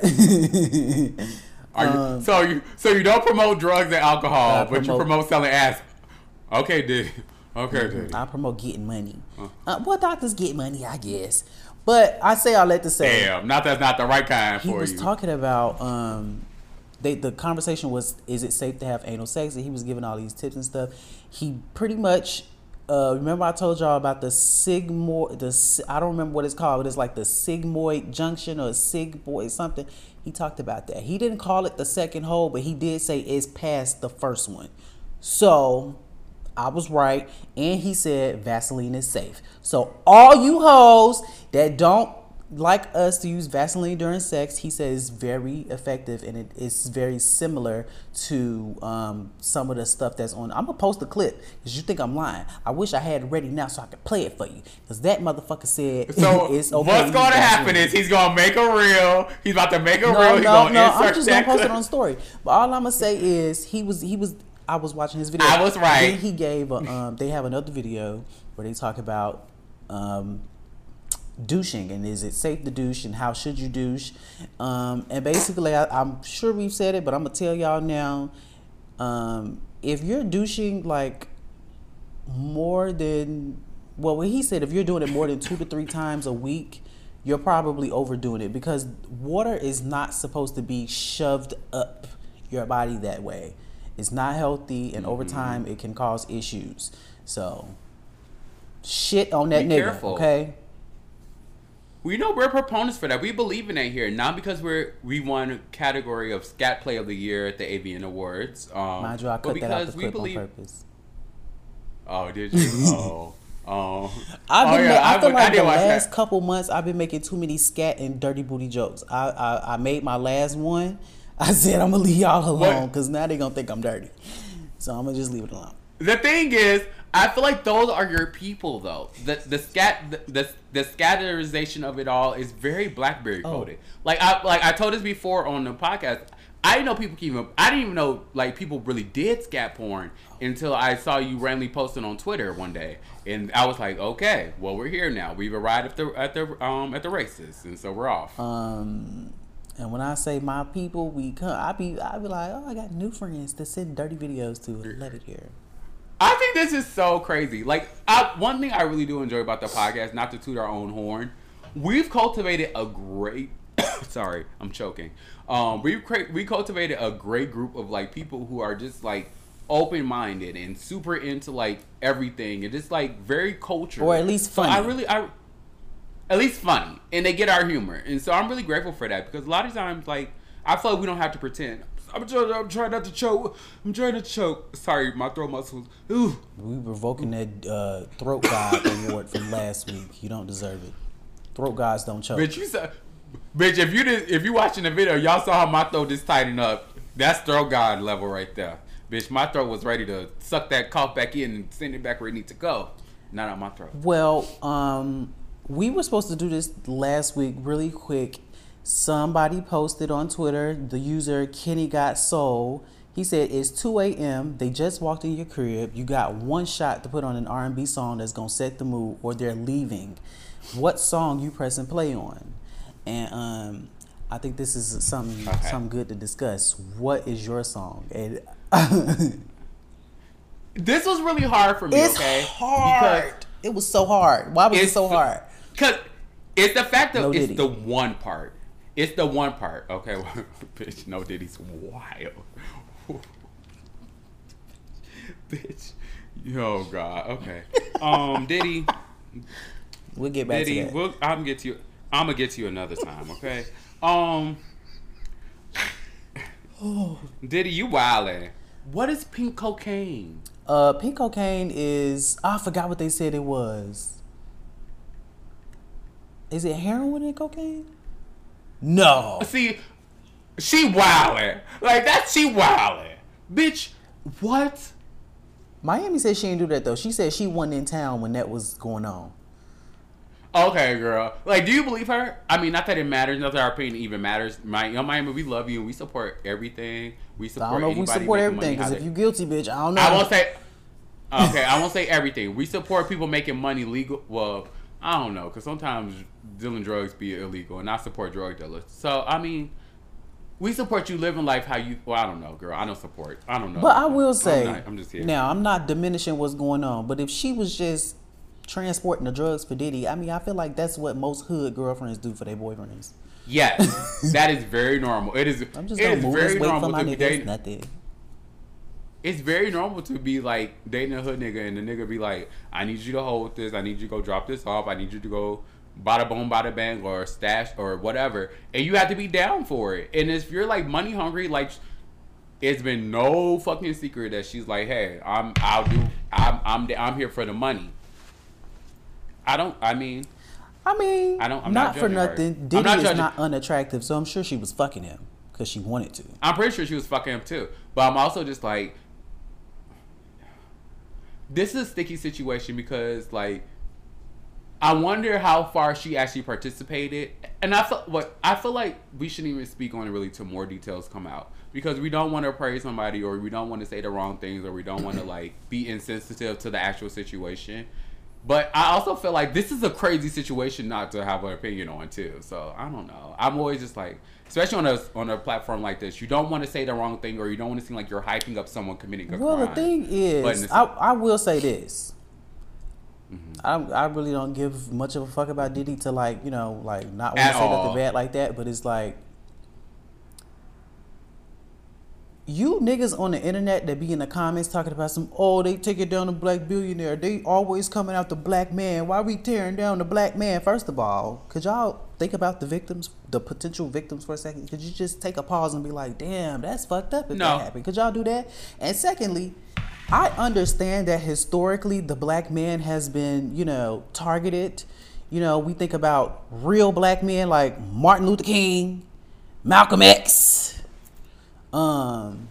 Are you, um, so you so you don't promote drugs and alcohol, but promote, you promote selling ass. Okay, dude. Okay, dude. I promote getting money. Huh. Uh, well, doctors get money, I guess. But I say all that to say, damn, not that's not the right kind for you. He was talking about um, they the conversation was, is it safe to have anal sex? And he was giving all these tips and stuff. He pretty much. Uh, remember I told y'all about the sigmoid, the I don't remember what it's called, but it's like the sigmoid junction or sigmoid something. He talked about that. He didn't call it the second hole, but he did say it's past the first one. So I was right, and he said Vaseline is safe. So all you hoes that don't like us to use Vaseline during sex, he says it's very effective, and it is very similar to um, some of the stuff that's on. I'm gonna post a clip because you think I'm lying. I wish I had it ready now so I could play it for you because that motherfucker said so it's okay. What's going to happen is he's gonna make a reel. He's about to make a no, reel. He's no, gonna no. insert I'm just gonna that post clip. it on story. But all I'm gonna say is he was he was. I was watching his video. I was right. Then he gave a, um, they have another video where they talk about um, douching and is it safe to douche and how should you douche. Um, and basically, I, I'm sure we've said it, but I'm going to tell y'all now. Um, if you're douching like more than, well, what he said, if you're doing it more than two to three times a week, you're probably overdoing it because water is not supposed to be shoved up your body that way. It's not healthy, and over time, it can cause issues. So, shit on that Be nigga, careful. okay? We know we're proponents for that. We believe in that here. Not because we're we won category of Scat Play of the Year at the A V N Awards. Um, Mind you, I but cut that out the because we clip believe. on purpose. Oh, did you? Oh, oh. I've oh, been, yeah, ma- I, I feel would- I like did the watch last that. couple months, I've been making too many scat and dirty booty jokes. I, I, I made my last one. I said I'm gonna leave y'all alone because now they gonna think I'm dirty. So I'm gonna just leave it alone. The thing is, I feel like those are your people, though. The the scat the the, the scatterization of it all is very BlackBerry coded. Oh. Like I like I told this before on the podcast. I didn't know people keep up. I didn't even know like people really did scat porn until I saw you randomly posting on Twitter one day, and I was like, okay, well we're here now. We've arrived at the at the um at the races, and so we're off. Um, and when I say my people, we come. I be I be like, oh, I got new friends to send dirty videos to. Let it here. I think this is so crazy. Like, I, one thing I really do enjoy about the podcast, not to toot our own horn, we've cultivated a great. sorry, I'm choking. Um, we've cra- we cultivated a great group of like people who are just like open minded and super into like everything and just like very cultural, Or at least So funny. I really, I at least funny, and they get our humor, and so I'm really grateful for that because a lot of times, like, I feel like we don't have to pretend. I'm trying, I'm trying not to choke. I'm trying to choke. Sorry, my throat muscles. Ooh. We revoking that uh, throat god award from last week. You don't deserve it. Throat gods don't choke. Bitch, you saw, bitch, if you did, if you watching the video, y'all saw how my throat just tightened up. That's throat god level right there. Bitch, my throat was ready to suck that cough back in and send it back where it needs to go. Not on my throat. Well, um, we were supposed to do this last week really quick. Somebody posted on Twitter, the user Kenny Got Soul. He said, it's two a.m. They just walked in your crib. You got one shot to put on an R and B song that's going to set the mood, or they're leaving. What song you press and play on? And um, I think this is something Okay. something good to discuss. What is your song? And This was really hard for me, it's okay? hard. It was so hard. Why was it It's so the- hard? Because it's the fact that No it's Diddy. the one part. It's the one part. Okay, bitch, no Diddy's wild. Bitch. Oh, God. Okay. Um, Diddy. We'll get back Diddy, to that. we'll, I'm get to you. I'm gonna get to you another time, okay? Um, Diddy, you wildin'. What is pink cocaine? Uh, pink cocaine is, I forgot what they said it was. Is it heroin and cocaine? No. See, she wildin'. Like that's she wildin', bitch. What? Miami said she didn't do that though. She said she wasn't in town when that was going on. Okay, girl. Like, do you believe her? I mean, not that it matters. Not that our opinion even matters. My, Young Miami, we love you. We support everything. We support I don't know if we anybody support making everything money because how if they- you guilty, bitch, I don't know. I won't say. Okay, I won't say everything. We support people making money legal. Well, I don't know, because sometimes dealing drugs be illegal, and I support drug dealers. So I mean, we support you living life how you. Well, I don't know, girl. I don't support. I don't know. But I will say, I'm, not, I'm just here. now I'm not diminishing what's going on, but if she was just transporting the drugs for Diddy, I mean, I feel like that's what most hood girlfriends do for their boyfriends. Yes, that is very normal. It is. I'm just it gonna is move very this weight normal for my to be niggas. dating. Nothing. It's very normal to be like dating a hood nigga and the nigga be like, I need you to hold this, I need you to go drop this off, I need you to go bada boom bada bang or stash or whatever, and you have to be down for it. And if you're like money hungry, like it's been no fucking secret that she's like, hey, I'm I'll do I'm I'm I'm here for the money. I don't I mean I mean, I don't- I'm not, not for judging her. nothing. I'm Diddy not is judging- not unattractive, so I'm sure she was fucking him because she wanted to. I'm pretty sure she was fucking him too. But I'm also just like, this is a sticky situation because like, I wonder how far she actually participated, and I feel what I feel like we shouldn't even speak on it really till more details come out because we don't want to praise somebody, or we don't want to say the wrong things, or we don't want to like be insensitive to the actual situation. But I also feel like this is a crazy situation not to have an opinion on too. So I don't know. I'm always just like, especially on a on a platform like this, you don't want to say the wrong thing, or you don't want to seem like you're hyping up someone committing a well, crime. Well, the thing is, I, I will say this. Mm-hmm. I I really don't give much of a fuck about Diddy to like, you know, like not want to say nothing bad like that, but it's like, you niggas on the internet that be in the comments talking about some, oh, they take it down the black billionaire. They always coming out the black man. Why we tearing down the black man? First of all, could y'all think about the victims, the potential victims for a second? Could you just take a pause and be like, damn, that's fucked up if no. that happened? Could y'all do that? And secondly, I understand that historically the black man has been, you know, targeted. You know, we think about real black men like Martin Luther King, Malcolm X. Um,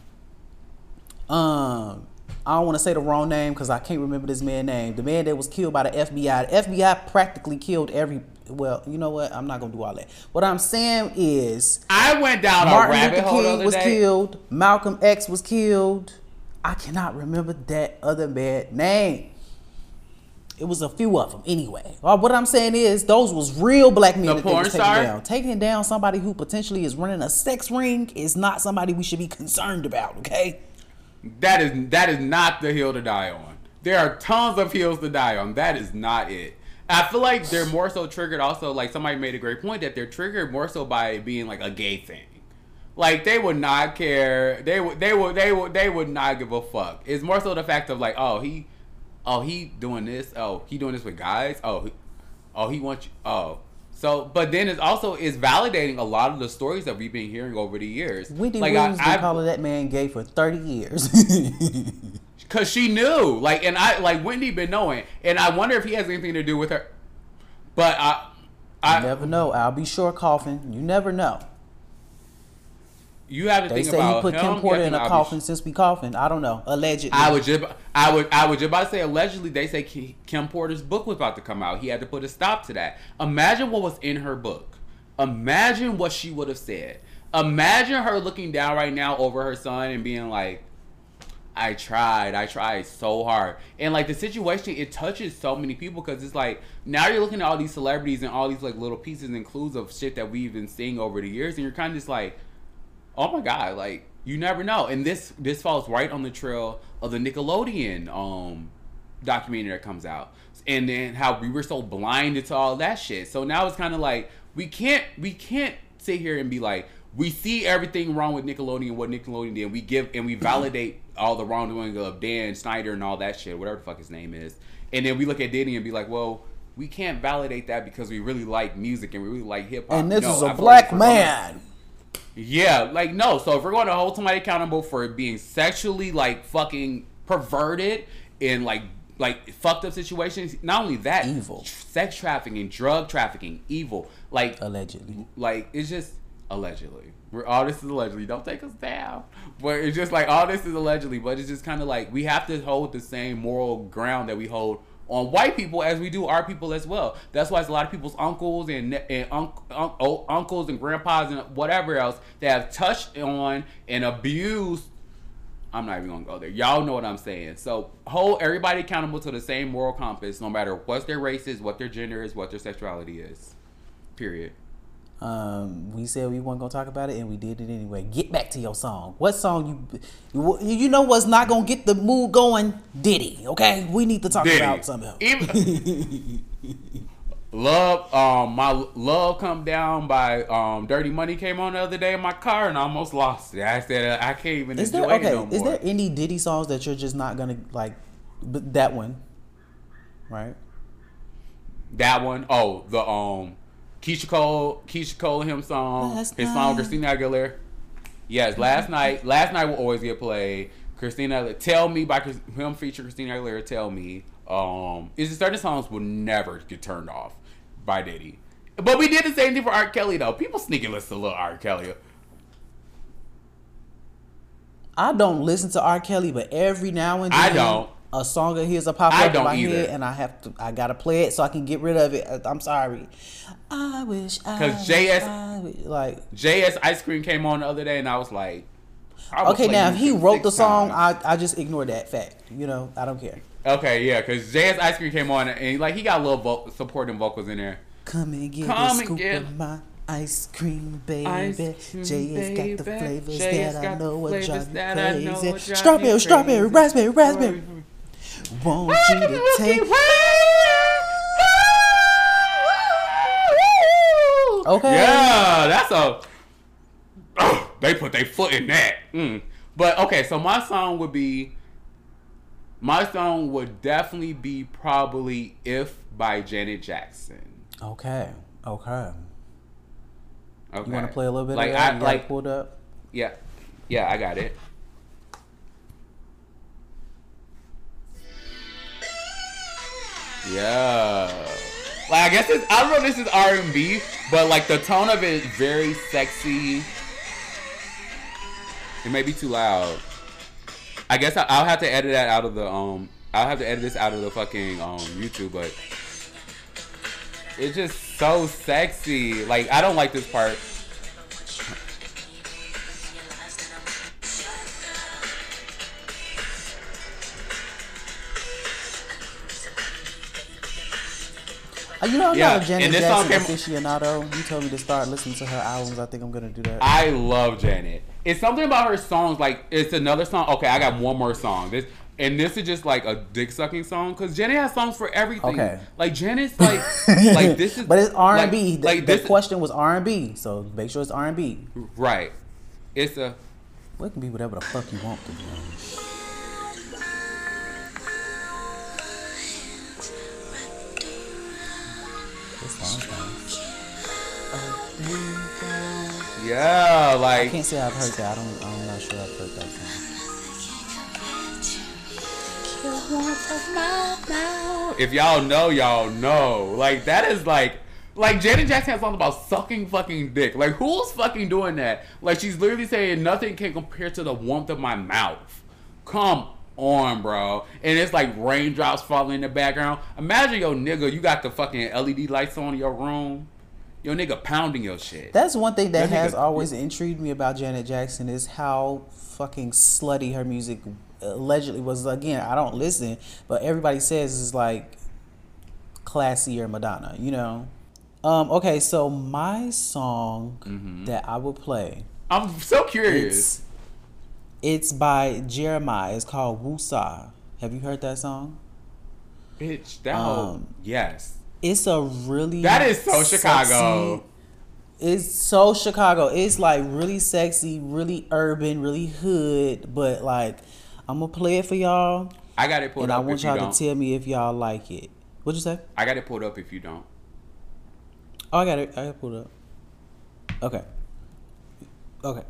um, I don't want to say the wrong name because I can't remember this man's name. The man that was killed by the F B I. The F B I practically killed every. Well, you know what? I'm not gonna do all that. What I'm saying is, I went down Martin a rabbit Luther hole the King other was day. killed. Malcolm X was killed. I cannot remember that other man's name. It was a few of them anyway. Well, what I'm saying is, those was real black men The that they porn was taking star? down. Taking down somebody who potentially is running a sex ring is not somebody we should be concerned about, okay? That is that is not the hill to die on. There are tons of hills to die on. That is not it. I feel like they're more so triggered also, like somebody made a great point, that they're triggered more so by it being like a gay thing. Like they would not care. They would they would they would they would not give a fuck. It's more so the fact of like, oh, he Oh, he doing this. Oh, he doing this with guys. Oh, he, oh, he wants you. Oh, so, but then it's also is validating a lot of the stories that we've been hearing over the years. Wendy like, Williams I, been calling that man gay for thirty years. Cause she knew, like, and I like Wendy been knowing, and I wonder if he has anything to do with her. But I, I you never know. I'll be sure coughing. You never know. You have to they think say about he put him. Kim Porter in a I'll coffin be, since we coughing. I don't know. Allegedly. I would just, I would, I would just about to say allegedly. They say Kim Porter's book was about to come out. He had to put a stop to that. Imagine what was in her book. Imagine what she would have said. Imagine her looking down right now over her son and being like, I tried, I tried so hard. And like the situation, it touches so many people because it's like, now you're looking at all these celebrities and all these like little pieces and clues of shit that we've been seeing over the years. And you're kind of just like, oh my God, like you never know. And this, this falls right on the trail of the Nickelodeon um, documentary that comes out. And then how we were so blinded to all that shit. So now it's kind of like, we can't, we can't sit here and be like, we see everything wrong with Nickelodeon and what Nickelodeon did. And we give and we validate all the wrongdoing of Dan Snyder and all that shit, whatever the fuck his name is. And then we look at Diddy and be like, well, we can't validate that because we really like music and we really like hip hop. And this no, is a I black gonna, man. Yeah, like no. So if we're going to hold somebody accountable for being sexually like fucking perverted and like like fucked up situations, not only that, evil, sex trafficking, drug trafficking, evil, like allegedly, like it's just. Allegedly. We're, all this is allegedly. Don't take us down. But it's just like, all this is allegedly. But it's just kind of like, we have to hold the same moral ground that we hold on white people as we do our people as well. That's why it's a lot of people's uncles and, and un, un, un, uncles and grandpas and whatever else that have touched on and abused. I'm not even going to go there. Y'all know what I'm saying. So hold everybody accountable to the same moral compass, no matter what their race is, what their gender is, what their sexuality is. Period. Um, we said we weren't gonna talk about it, and we did it anyway. Get back to your song. What song you you know what's not gonna get the mood going? Diddy. Okay, we need to talk Diddy. about something else. Even, love, um, my love come down by um, Dirty Money came on the other day in my car, and I almost lost it. I said I can't even is enjoy there, okay, it no more. Is there any Diddy songs that you're just not gonna like? But that one, right? That one. Oh, the um. Keisha Cole, Keisha Cole and him song, last his night. song Christina Aguilera. Yes, last night, last night will always get played. Christina, Tell Me by him feature Christina Aguilera. Tell Me. Um, is certain songs will never get turned off by Diddy. But we did the same thing for R. Kelly though. People sneaking listen to little R. Kelly. I don't listen to R. Kelly, but every now and then I don't. A song of his will pop I up in my either. head, and I have to. I gotta play it so I can get rid of it. I'm sorry. I wish. I Because J S I wish, like J S Ice Cream came on the other day, and I was like, I will Okay, play now if he you wrote six the song, times. I I just ignore that fact. You know, I don't care. Okay, yeah, because Jazz Ice Cream came on and like he got a little vo- supporting vocals in there. Come and get Come a and scoop get of my ice cream, baby. Ice cream, Jay has got baby. the flavors Jay has that I got know the will flavors drive you that I know will crazy. drive Strawberry, you strawberry, crazy. raspberry, raspberry. Want you to take. Okay. Yeah, that's a. Oh, they put their foot in that. Mm. But okay, so my song would be. My song would definitely be probably "If" by Janet Jackson. Okay. Okay. Okay. You want to play a little bit like, of that? I, You got like it pulled up. Yeah, yeah, I got it. Yeah. Like I guess it's, I don't know if this is R and B, but like the tone of it is very sexy. It may be too loud. I guess I, I'll have to edit that out of the um. I'll have to edit this out of the fucking um YouTube, but it's just so sexy. Like I don't like this part. Uh, You know, I'm Yeah, not a Janet and this song Jackson came- aficionado. You told me to start listening to her albums. I think I'm gonna do that. I love Janet. It's something about her songs. Like it's another song. Okay, I got one more song. This and this is just like a dick sucking song because Janet has songs for everything. Okay. Like Janet's like like this is. But it's R and B. Like, The, like the this question was R and B, so make sure it's R and B. right. It's a. Well, it can be whatever the fuck you want to be. honest. This song's nice. Yeah, I like can't say I've heard that. I don't. I'm not sure I've heard that song. if y'all know, y'all know. Like that is like. Like Janet Jackson has songs about sucking fucking dick. Like who's fucking doing that? Like she's literally saying nothing can compare to the warmth of my mouth. Come on, bro. And it's like raindrops falling in the background. Imagine your nigga, you got the fucking L E D lights on in your room. Your nigga pounding your shit. That's one thing that That has nigga- always intrigued me about Janet Jackson is how fucking slutty her music allegedly was. Again, I don't listen, but everybody says it's like classier Madonna, you know? Um, okay, so my song Mm-hmm. that I would play, I'm so curious. it's it's by Jeremiah. It's called Wusa. Have you heard that song? Bitch, that whole Um, yes. It's a really That is so sexy- Chicago. It's so Chicago. It's like really sexy, really urban, really hood. But like, I'm gonna play it for y'all, I got it pulled and I up. want if you y'all don't. to tell me if y'all like it. What'd you say? I got it pulled up if you don't. Oh, I got it. I got it pulled up. Okay. Okay.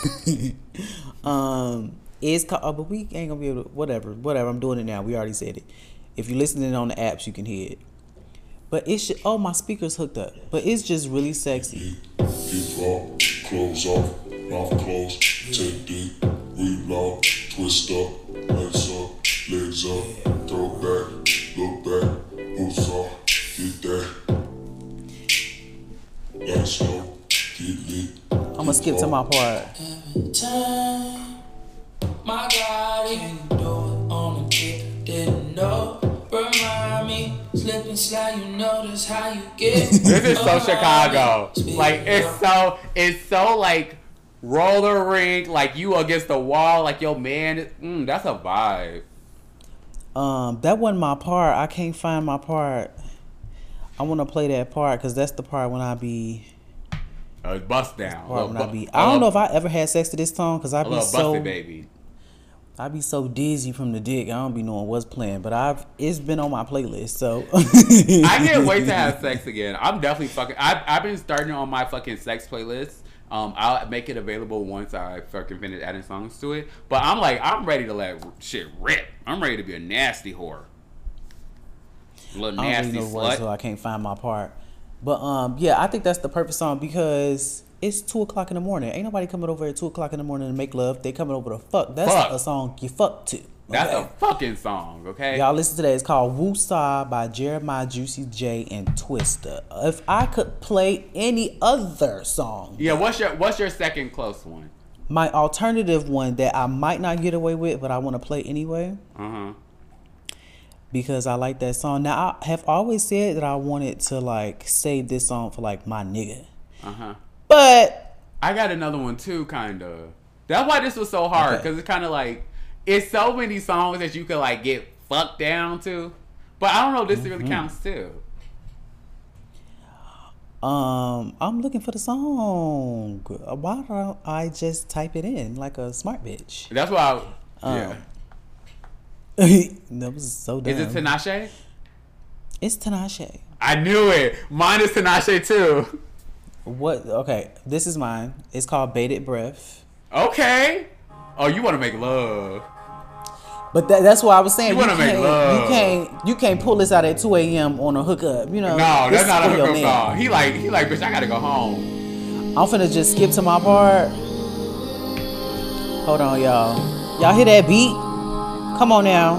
um, it's called. Oh, but we ain't gonna be able to. Whatever. Whatever. I'm doing it now. We already said it. If you're listening on the apps, you can hear it. But it should. Oh, my speaker's hooked up. But it's just really sexy. Deep rock, close off, mouth closed, take deep, reload, twist up, legs up, legs up, throw back, look back, boots off, get that. Let slow, get lit. I'm gonna skip to my part. Time, my God, if you do it on a dip, didn't know. Remind me, slip and slide, you notice how you get. This is so Chicago. Like it's so it's so like roller rink, like you against the wall, like your man. Mm, that's a vibe. Um, that wasn't my part. I can't find my part. I want to play that part because that's the part when I be. A bust down. Part when I bu- be. a I don't know little- if I ever had sex to this song because I a be little so. busted baby. I be so dizzy from the dick. I don't be knowing what's playing, but I've it's been on my playlist. So I can't wait to have sex again. I'm definitely fucking. I've, I've been starting on my fucking sex playlist. Um, I'll make it available once I fucking finish adding songs to it. But I'm like, I'm ready to let shit rip. I'm ready to be a nasty whore. A little I don't nasty really know what, slut. so I can't find my part. But um, yeah, I think that's the perfect song because it's two o'clock in the morning. Ain't nobody coming over at two o'clock in the morning to make love. They coming over to fuck. That's Fuck. a song you fuck to. That's okay? a fucking song, okay? Y'all listen to that. It's called Woosah by Jeremiah, Juicy J, and Twista. If I could play any other song, Yeah, what's your what's your second close one? my alternative one that I might not get away with, but I want to play anyway. Uh huh. Because I like that song. Now I have always said that I wanted to like save this song for like my nigga. Uh huh. But I got another one too, kind of. That's why this was so hard, because Okay. it's kind of like it's so many songs that you could like get fucked down to. But I don't know if this Mm-hmm. really counts too. um, I'm looking for the song. Why don't I just type it in like a smart bitch? That's why. I, Um, yeah. That was so dumb. Is it Tinashe? It's Tinashe. I knew it. Mine is Tinashe too. What? Okay, this is mine. It's called Bated Breath. Okay. Oh, you want to make love? But that, that's what I was saying. You wanna make can't, love. You can't. You can't pull this out at two a.m. on a hookup. You know. No, this that's not a is for your hookup man. song. He like, he like, bitch, I gotta go home. I'm finna just skip to my part. Hold on, y'all. Y'all hear that beat? Come on now.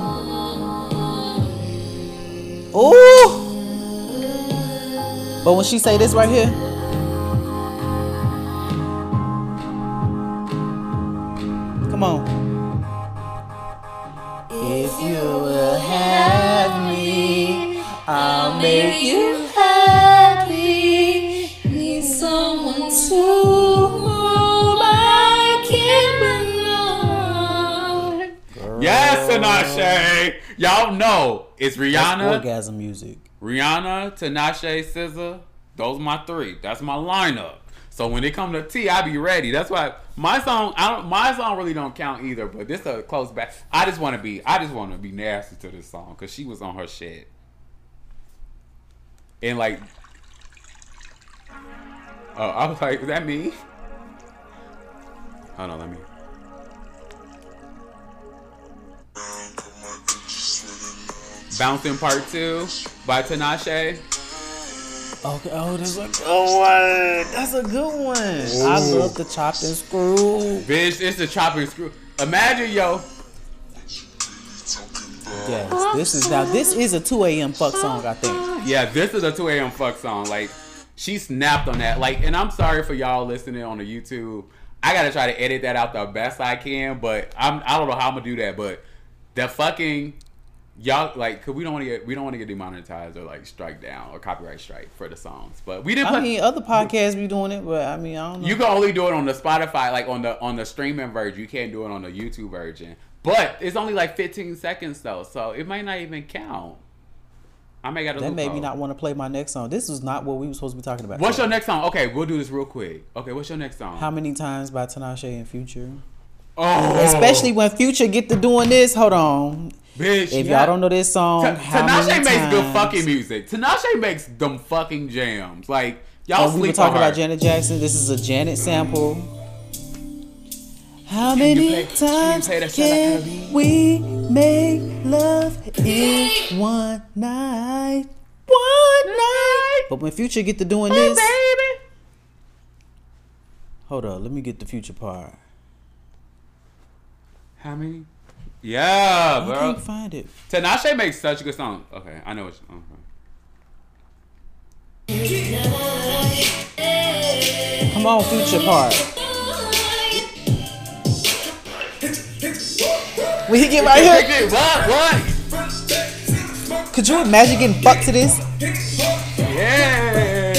Ooh. But when she say this right here. Come on. If you will have me, I'll make you happy. Need someone to whom I can belong. Yes, Tinashe. Y'all know it's That's Rihanna, orgasm music. Rihanna, Tinashe, S Z A. Those my three. That's my lineup. So when it come to T, I be ready. That's why my song, I don't, my song really don't count either. But this a close back. I just want to be, I just want to be nasty to this song because she was on her shit. And like, oh, I was like, is that me? Hold on, let me. Bouncing Part Two by Tinashe. Okay, oh, that's a good one. That's a good one. I love the chopped and screw. Bitch, it's the chopping screw. Imagine, yo. Yes, this is now. This is a two a.m. fuck song, I think. Yeah, this is a two a.m. fuck song. Like, she snapped on that. Like, and I'm sorry for y'all listening on the YouTube. I gotta try to edit that out the best I can, but I'm I don't know how I'm gonna do that. But the fucking y'all like, cause we don't want to get we don't want to get demonetized or like strike down or copyright strike for the songs. But we didn't. I Play, mean, other podcasts be doing it, but I mean, I don't know. you can only do it on the Spotify, like on the on the streaming version. You can't do it on the YouTube version. But it's only like fifteen seconds though, so it might not even count. I may got a That made me not want to play my next song. This is not what we were supposed to be talking about. What's your next song? Okay, we'll do this real quick. Okay, what's your next song? How Many Times by Tinashe and Future. Oh, Especially when Future get to doing this. Hold on. bitch. If yeah. y'all don't know this song, Ta- how Tinashe many makes good times- fucking music. Tinashe makes them fucking jams. Like y'all Oh, we were sleep talking on her. about Janet Jackson. This is a Janet sample. How you many play- can you times play that shit like can Harry? we make love in one night? One night. But when Future get to doing this, baby. hold up, let me get the Future part. How many? Yeah, I bro. can't find it. Tinashe makes such a good song. Okay, I know what. Okay. Come on, Future part. When he get right here, What? What? could you imagine getting fucked to this? Yeah.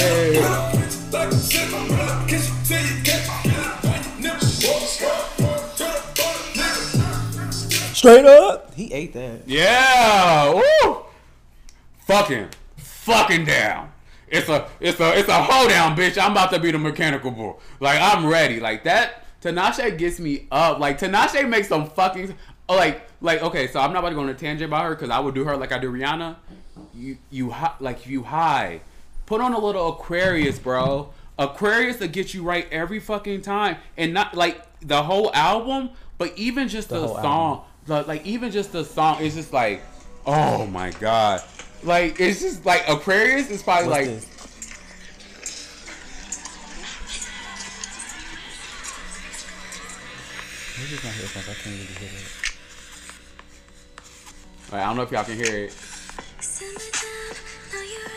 Straight up, he ate that. Yeah. Woo. Fucking. Fucking down. It's a it's a it's a hoedown, bitch. I'm about to be the mechanical bull. Like I'm ready. Like that. Tinashe gets me up. Like Tinashe makes some fucking oh, like like okay. So I'm not about to go on a tangent about her because I would do her like I do Rihanna. You you hi- like you high. Put on a little Aquarius, bro. Aquarius to get you right every fucking time, and not like the whole album, but even just the, The whole song. The, like even just the song is just like, oh my god. Like it's just like Aquarius is probably What's like. this? Maybe it's not headphones. I can't really hear it. Like, I don't know if y'all can hear it.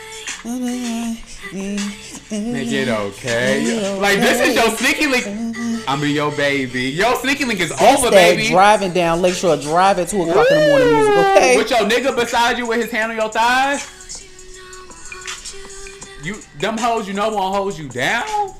Make it okay. Like this is your sneaky link. I'm be your baby. Yo, Sneaky Link is That's over, that baby. driving down Lakeshore Drive at two o'clock in the morning music, okay? With your nigga beside you with his hand on your thighs. You them hoes you know won't hold you down.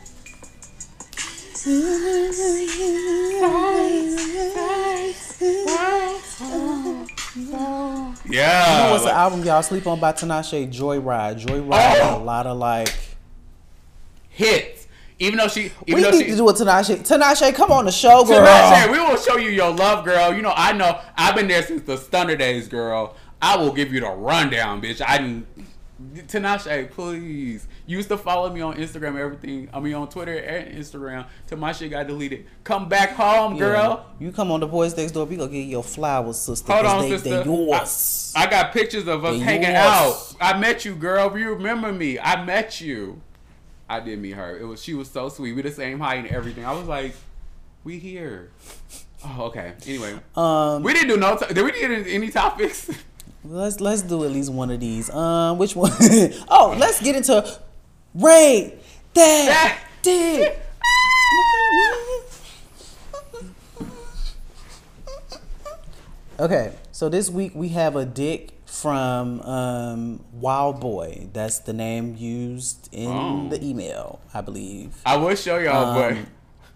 Yeah. You know what's like- the album y'all sleep on by Tinashe? Joyride. Joyride had a Oh. lot of like. hits. Even though she, We even though need she, to do a Tinashe. Tinashe, come on the show, girl. Tinashe, we will show you your love, girl. You know, I know. I've been there since the Stunner days, girl. I will give you the rundown, bitch. I didn't. Tinashe, please. You used to follow me on Instagram, and everything. I mean, on Twitter and Instagram. Till my shit got deleted. Come back home, girl. Yeah. You come on the Boys Next Door. We gonna get your flowers, sister. Hold 'cause on, they, sister. They yours. I, I got pictures of us They hanging yours. out. I met you, girl. You remember me? I met you. I did meet her. It was she was so sweet. We the same height and everything. I was like, we here. Oh, okay. Anyway, um, we didn't do no. T- did we get any, any topics? let's let's do at least one of these. Um, which one? Oh, let's get into Ray that did. Okay, so this week we have a dick from um, Wild Boy. That's the name used in Oh. the email, I believe. I will show y'all, but Um,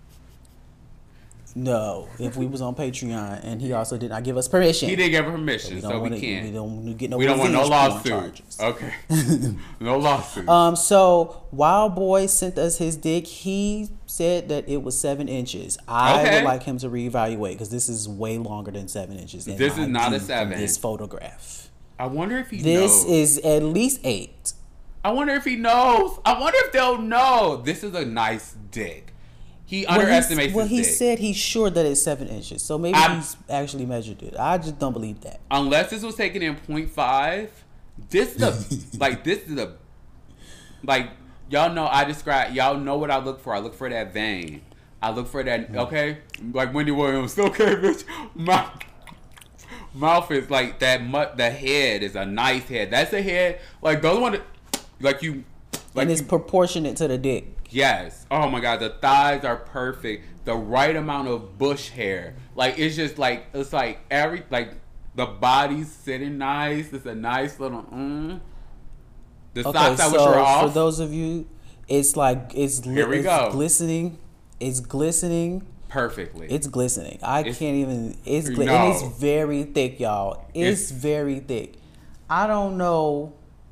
No, if we was on Patreon, and he also did not give us permission. he didn't give her permission, We so don't we want to. can't. We don't get no. We don't want no revenge porn lawsuit. charges. Okay, no lawsuit. Um, so Wild Boy sent us his dick. He said that it was seven inches. I Okay. would like him to reevaluate because this is way longer than seven inches. in This my is not a view from seven. This photograph. I wonder if he This knows. is at least eight. I wonder if he knows. I wonder if they'll know. This is a nice dick. He Well, underestimates he's- well, his he dick. said he's sure that it's seven inches. So maybe I'm- he's actually measured it. I just don't believe that. Unless this was taken in point five, this is a like this is a like y'all know I describe y'all know what I look for. I look for that vein. I look for that okay, like Wendy Williams. Okay, bitch, my mouth is like that. Mu- the head is a nice head. That's a head like those one that, like you like And it's you, proportionate to the dick. yes. Oh my god, the thighs are perfect. The right amount of bush hair. Like it's just like it's like every like the body's sitting nice. It's a nice little mm. The Okay, socks I wish so were off. for those of you, it's like it's, gli- Here we it's go. glistening. It's glistening. perfectly. It's glistening. I It's- can't even. It's gli- No. and it's very thick, y'all. It's, It's- very thick. I don't know.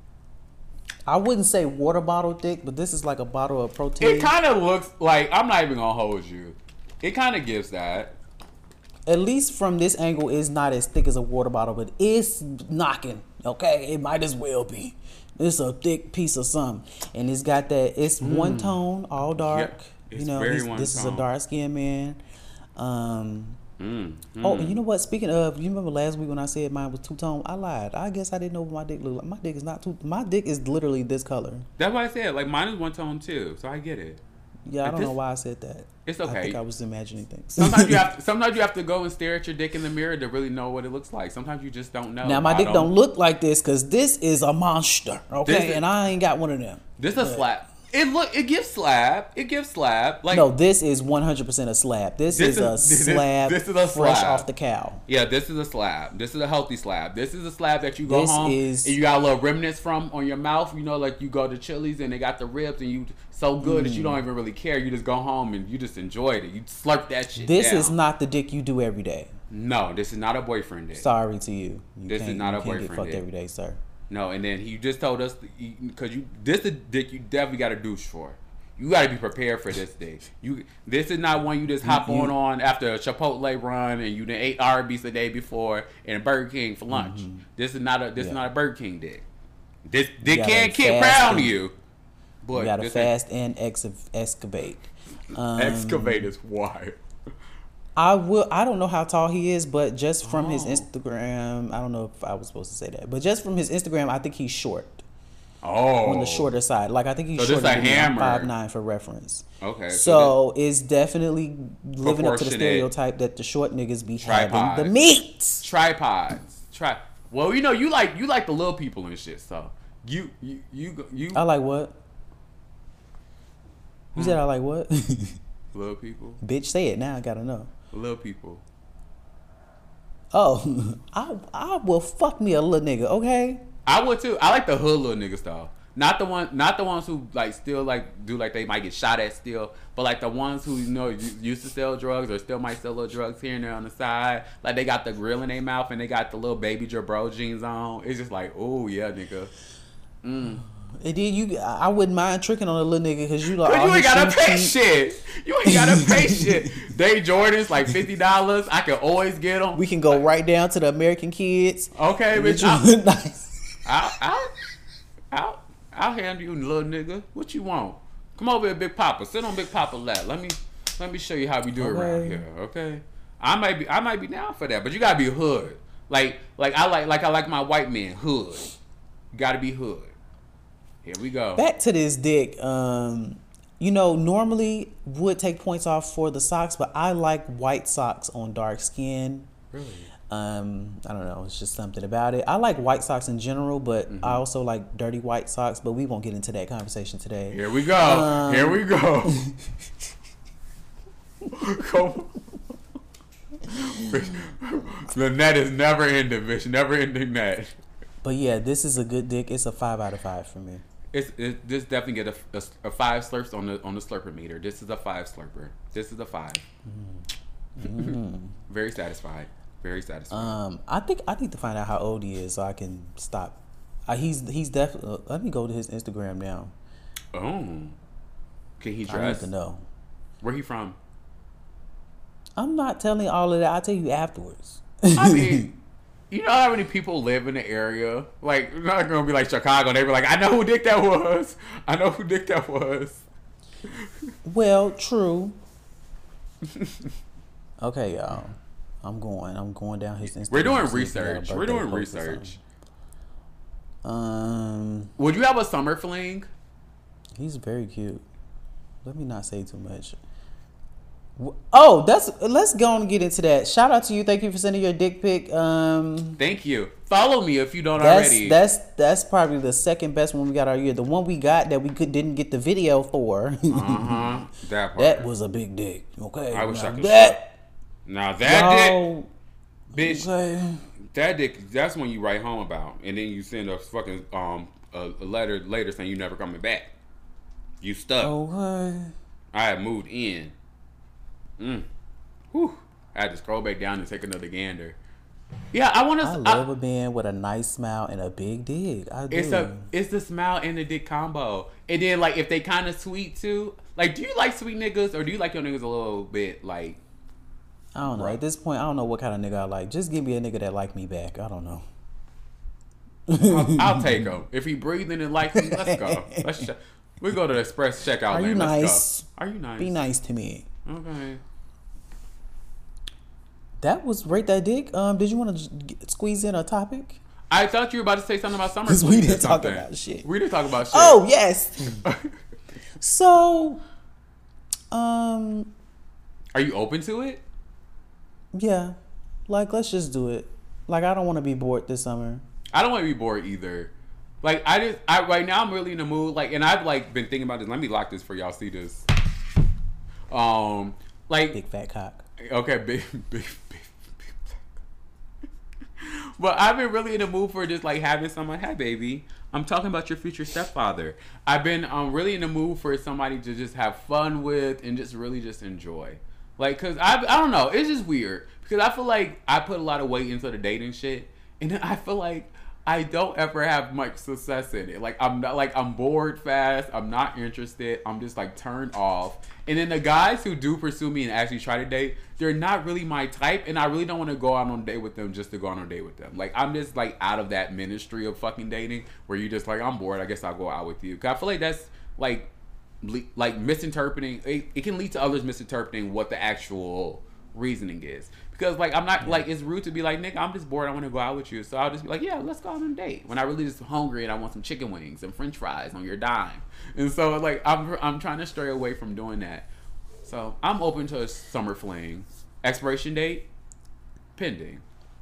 I wouldn't say water bottle thick, but this is like a bottle of protein. it kind of looks like I'm not even gonna hold you. It kind of gives that. At least from this angle, it's not as thick as a water bottle, but it's knocking. Okay, it might as well be. It's a thick piece of something, and it's got that. It's one tone, all dark. Yeah, it's you know, very he's- one this is a tone. dark skinned man. Um, Mm, Oh, mm. and you know what? Speaking of, you remember last week when I said mine was two tone? I lied. I guess I didn't know what my dick looked like. My dick is not two. My dick is literally this color. That's why I said like mine is one tone too, so I get it. Yeah, I But don't this- know why I said that. It's I okay. think I was imagining things. Sometimes you have to, sometimes you have to go and stare at your dick in the mirror to really know what it looks like. Sometimes you just don't know. Now my I dick don't look like this because this is a monster. Okay, This is- and I ain't got one of them. This is a slap. It look. It gives slab. It gives slab. Like No, this is one hundred percent a slab. This, This is, a is- this- slab. this is a fresh slab. off the cow. yeah, this is a slab. This is a healthy slab. This is a slab that you go This home is- and you got a little remnants from on your mouth. You know, like you go to Chili's and they got the ribs and you so good that you Mm. don't even really care. You just go home and you just enjoyed it. You slurp that shit. This down. is not the dick you do every day. No, this is not a boyfriend dick. Sorry to you. you This is can't- not you a can't get boyfriend fucked dick. every day, sir. No, and then he just told us because you this the dick you definitely got to douche for. You got to be prepared for this dick. You this is not one you just hop You- on on after a Chipotle run and you done ate Arby's the day before and Burger King for lunch. This is not a this is Yeah. not a Burger King dick. This dick gotta can't keep fast proud of and- you. But You gotta this ain't- fast and ex- excavate. Um, excavate is wild. I will. I don't know how tall he is, but just from his Oh. Instagram, I don't know if I was supposed to say that, but just from his Instagram, I think he's short, Oh, on the shorter side. Like I think he's So this shorter a than me. hammer. Five nine for reference. Okay, so So it's definitely living up to the Proportionate. stereotype that the short niggas be having Tripod. the meat. tripods. Try. Well, you know you like you like the little people and shit. So you you you you. I like what? You said I like what? Little people. Bitch, say it now. I gotta know. Little people. Oh, I I will fuck me a little nigga. Okay. I would too. I like the hood little nigga style. Not the one, not the ones who like still like do like they might get shot at still, but like the ones who you know used to sell drugs or still might sell little drugs here and there on the side. Like they got the grill in their mouth and they got the little baby Jabro jeans on. It's just like, oh yeah, nigga. Mm. And then you, I wouldn't mind tricking on a little nigga because you like. Cause all you ain't his gotta shoes pay cheap. shit. You ain't gotta pay shit. Dave Jordans like fifty dollars. I can always get them. We can go right down to the American Kids. Okay, and bitch. get I'll, you a nice. I'll, I'll, I'll, I'll handle you, little nigga. What you want? Come over here, Big Papa. Sit on Big Papa lap. Let me, let me show you how we do it around Okay. here. Okay. I might be, I might be down for that, but you gotta be hood. Like, like I like, like I like my white man hood. You gotta be hood. Here we go. Back to this dick. Um, you know, normally would take points off for the socks, but I like white socks on dark skin. Really? Um, I don't know. It's just something about it. I like white socks in general, but Mm-hmm. I also like dirty white socks. But we won't get into that conversation today. Here we go. Um, Here we go. Come. The net is never ending, bitch. Never ending net. But yeah, this is a good dick. It's a five out of five for me. It's it, this definitely get a, a, a five slurps on the on the slurper meter. This is a five slurper. This is a five. Mm. Very satisfied. Very satisfied. Um, I think I need to find out how old he is so I can stop. Uh, he's he's definitely. Uh, let me go to his Instagram now. oh, can he I need dress? to know. Where he from? I'm not telling you all of that. I'll tell you afterwards. I mean, you know how many people live in the area? Like, we're not gonna be like Chicago. They were like, I know who dick that was. I know who dick that was. Well, true. Okay, y'all. I'm going. I'm going down his Instagram. We're doing see if he got a research. We're birthday doing post or research. something. Um, Would you have a summer fling? he's very cute. Let me not say too much. Wh- Oh, that's. Let's go and get into that. Shout out to you. Thank you for sending your dick pic. Um, Thank you. Follow me if you don't that's already. that's that's probably the second best one we got all year. The one we got that we could didn't get the video for. uh huh. That part. That was a big dick. Okay, I wish I now could. that. Now that Yo, dick, bitch. okay. That dick. That's when you write home about, and then you send a fucking um a, a letter later saying you never coming back. You stuck. Okay. I had moved in. Mm. Whew. I had to scroll back down and take another gander. Yeah, I want to. I love a man with a nice smile and a big dick. I do. It's a it's the smile and the dick combo, and then like if they kind of sweet too. Like, do you like sweet niggas or do you like your niggas a little bit like? I don't know. At this point, I don't know what kind of nigga I like. Just give me a nigga that like me back. I don't know. I'll, I'll take him if he breathing and like me. Let's go. Let's ch- we go to the express checkout Are you lane. Let's nice? go. Are you nice? Be nice to me. Okay. That was rate that dick. Um, did you want to squeeze in a topic? I thought you were about to say something about summer. 'Cause we flings or didn't talk something. about shit. We didn't talk about shit. Oh yes. So, um, Are you open to it? yeah, like let's just do it. Like I don't want to be bored this summer. I don't want to be bored either. Like I just, I right now I'm really in the mood. Like, and I've like been thinking about this. Let me lock this for y'all. See this? Um, like Big fat cock. okay, big, big, big, big. But I've been really in the mood for just like having someone. Hey, baby, I'm talking about your future stepfather. I've been um really in the mood for somebody to just have fun with and just really just enjoy. Like, cause I I don't know. It's just weird because I feel like I put a lot of weight into the dating shit, and then I feel like I don't ever have much success in it. Like I'm not like I'm bored fast. I'm not interested. I'm just like turned off. And then the guys who do pursue me and actually try to date, they're not really my type, and I really don't want to go out on a date with them just to go on a date with them. Like I'm just like out of that ministry of fucking dating where you just like I'm bored. I guess I'll go out with you. Cause I feel like that's like le- like misinterpreting. It, it can lead to others misinterpreting what the actual reasoning is. Because like I'm not like it's rude to be like nigga I'm just bored I want to go out with you so I'll just be like yeah let's go on a date when I really just hungry and I want some chicken wings and french fries on your dime and so like I'm I'm trying to stray away from doing that so I'm open to a summer fling. Expiration date pending.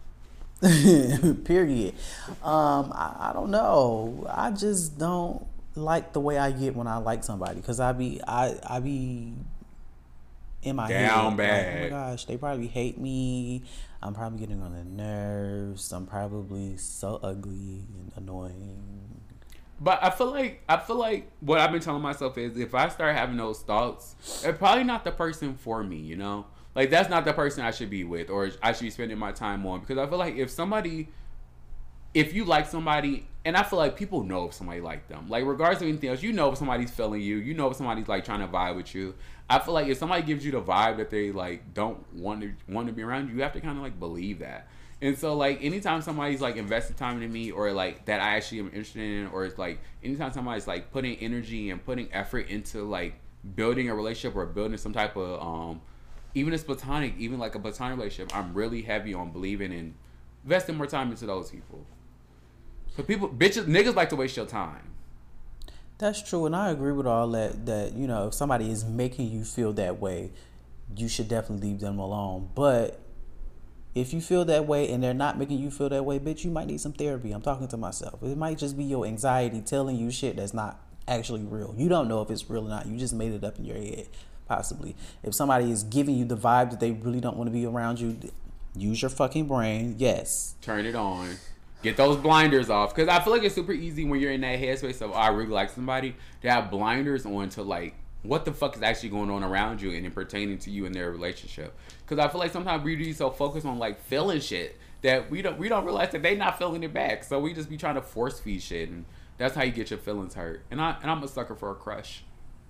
Period. Um, I, I don't know. I just don't like the way I get when I like somebody because I be I I be in my Down head. bad. Like, oh my gosh, they probably hate me. I'm probably getting on their nerves. I'm probably so ugly and annoying. But I feel like I feel like what I've been telling myself is if I start having those thoughts, they're probably not the person for me, you know? Like that's not the person I should be with or I should be spending my time on. Because I feel like if somebody if you like somebody, and I feel like people know if somebody like them. Like regardless of anything else, you know if somebody's feeling you, you know if somebody's like trying to vibe with you. I feel like if somebody gives you the vibe that they like don't want to want to be around you, you have to kind of like believe that. And so, like, anytime somebody's, like, investing time in me or, like, that I actually am interested in or it's, like, anytime somebody's, like, putting energy and putting effort into, like, building a relationship or building some type of, um, even it's platonic, even, like, a platonic relationship, I'm really heavy on believing in investing more time into those people. So people, bitches, niggas like to waste your time. That's true, and I agree with all that, that, you know, if somebody is making you feel that way, you should definitely leave them alone. But if you feel that way and they're not making you feel that way, bitch, you might need some therapy. I'm talking to myself. It might just be your anxiety telling you shit that's not actually real. You don't know if it's real or not. You just made it up in your head, possibly. If somebody is giving you the vibe that they really don't want to be around you, use your fucking brain. Yes. Turn it on. Get those blinders off. Because I feel like it's super easy when you're in that headspace of, oh, I really like somebody, to have blinders on to, like, what the fuck is actually going on around you and in pertaining to you in their relationship. Because I feel like sometimes we be so focused on like feeling shit that we don't we don't realize that they not feeling it back. So we just be trying to force feed shit, and that's how you get your feelings hurt. And I and I'm a sucker for a crush.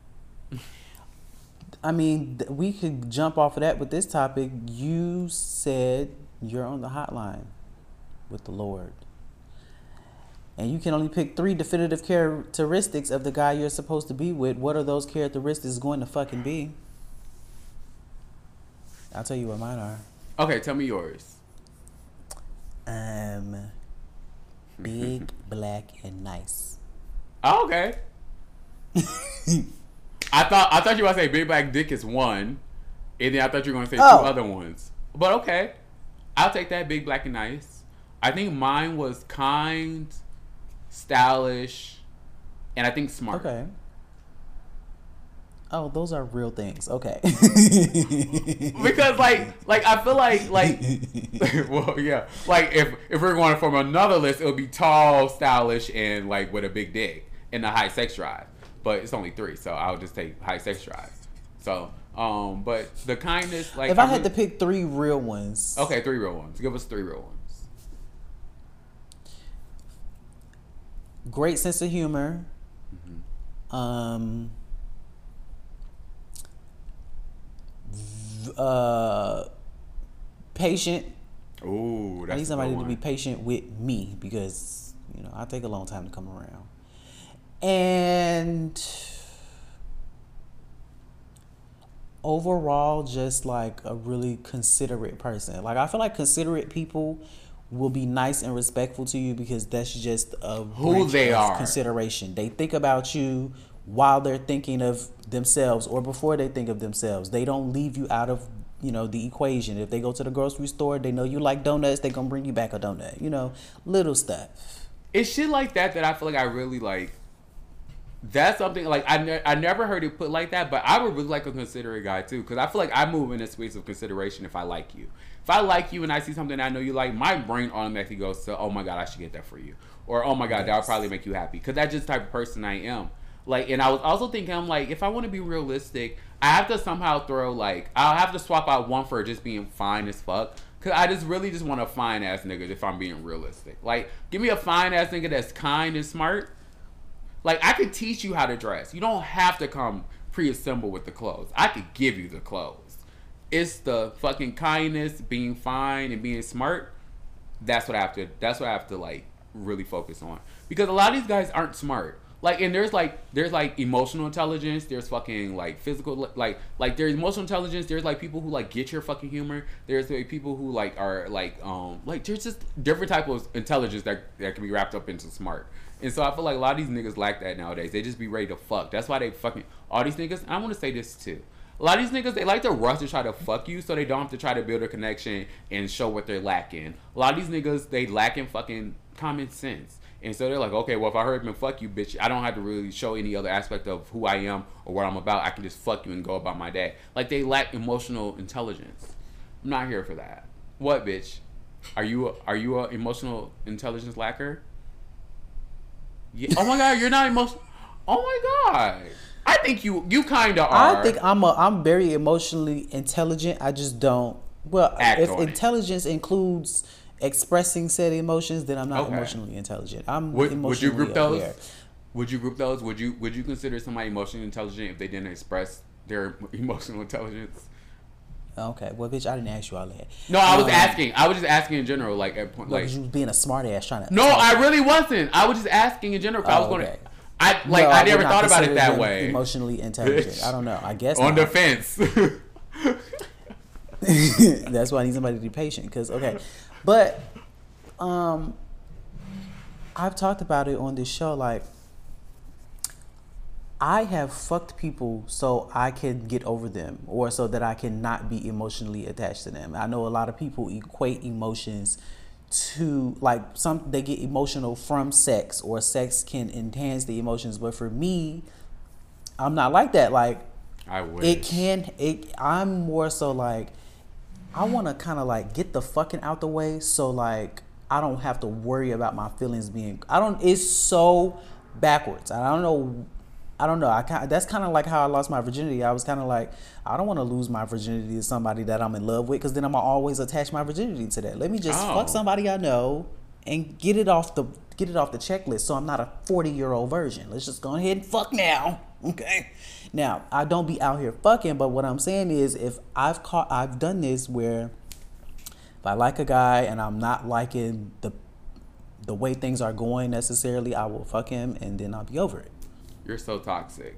I mean, th- we could jump off of that with this topic. You said you're on the hotline with the Lord. And you can only pick three definitive characteristics of the guy you're supposed to be with. What are those characteristics going to fucking be? I'll tell you what mine are. Okay, tell me yours. Um, big, black, and nice. Oh, okay. I thought I thought you were gonna say big black dick is one, and then I thought you were gonna say Oh. two other ones. But okay, I'll take that. Big black and nice. I think mine was kind, stylish, and I think smart. Okay. Oh, those are real things. Okay. Because like like I feel like like well yeah like if if we're going from another list, it would be tall, stylish, and like with a big dick and a high sex drive. But it's only three, so I'll just take high sex drive. So um, but the kindness, like if I I'm had really- to pick three real ones. okay, three real ones. Give us three real ones. Great sense of humor. Mm-hmm. Um. v- Uh. Patient. Ooh, that's I need a somebody good to one. be patient with me because you know I take a long time to come around. And overall, just like a really considerate person. Like I feel like considerate people will be nice and respectful to you because that's just a Who branch they of are. consideration. They think about you while they're thinking of themselves or before they think of themselves. They don't leave you out of, you know, the equation. If they go to the grocery store, they know you like donuts, they're gonna bring you back a donut. You know, little stuff. It's shit like that that I feel like I really like. That's something like I, ne- I never heard it put like that, but I would really like a considerate guy too, because I feel like I move in a space of consideration if I like you. If I like you and I see something I know you like, my brain automatically goes to, oh my god, I should get that for you, or oh my god, that'll probably make you happy, because that's just the type of person I am. Like, and I was also thinking, I'm like, if I want to be realistic, I have to somehow throw like, I'll have to swap out one for just being fine as fuck. Cause I just really just want a fine ass nigga if I'm being realistic. Like, give me a fine ass nigga that's kind and smart. Like, I could teach you how to dress. You don't have to come pre-assembled with the clothes. I could give you the clothes. It's the fucking kindness, being fine, and being smart. That's what I have to. That's what I have to like really focus on. Because a lot of these guys aren't smart. Like, and there's like there's like emotional intelligence. There's fucking like physical like like there's emotional intelligence. There's like people who like get your fucking humor. There's like people who like are like um like there's just different type of intelligence that that can be wrapped up into smart. And so I feel like a lot of these niggas lack that nowadays. They just be ready to fuck. That's why they fucking all these niggas. And I want to say this too. A lot of these niggas, they like to rush to try to fuck you so they don't have to try to build a connection and show what they're lacking. A lot of these niggas, they lack in fucking common sense. And so they're like, okay, well, if I heard him fuck you, bitch, I don't have to really show any other aspect of who I am or what I'm about. I can just fuck you and go about my day. Like, they lack emotional intelligence. I'm not here for that. What, bitch? Are you are you a emotional intelligence lacker? Yeah. Oh my God, you're not emotional. Oh my God. I think you you kind of are. I think I'm a I'm very emotionally intelligent. I just don't. Well, Act if on it. intelligence includes expressing said emotions, then I'm not Okay. emotionally intelligent. I'm Would, emotionally would you group those? aware. Would you group those? Would you would you consider somebody emotionally intelligent if they didn't express their emotional intelligence? Okay, well, bitch, I didn't ask you all that. No, I was Um, asking. I was just asking in general, like at point, Like, like. you was being a smart ass trying to. No, I really wasn't. I was just asking in general. 'Cause I was Oh, going okay. to. I like. No, I would never not thought about it consider that them way. Emotionally intelligent. Bitch. I don't know. I guess On not. the fence. That's why I need somebody to be patient. Because okay, but um, I've talked about it on this show. Like, I have fucked people so I can get over them, or so that I can not be emotionally attached to them. I know a lot of people equate emotions to, like, some they get emotional from sex, or sex can enhance the emotions. But for me, I'm not like that. Like, I wish. it can. It. I'm more so like, I want to kind of like get the fucking out the way, so like I don't have to worry about my feelings being. I don't. It's so backwards. I don't know. I don't know. I kind. That's kind of like how I lost my virginity. I was kind of like, I don't want to lose my virginity to somebody that I'm in love with, because then I'm gonna always attach my virginity to that. Let me just Oh. fuck somebody I know and get it off the get it off the checklist. So I'm not a forty year old virgin. Let's just go ahead and fuck now. Okay. Now, I don't be out here fucking, but what I'm saying is, if I've caught, I've done this where if I like a guy and I'm not liking the the way things are going necessarily, I will fuck him and then I'll be over it. You're so toxic.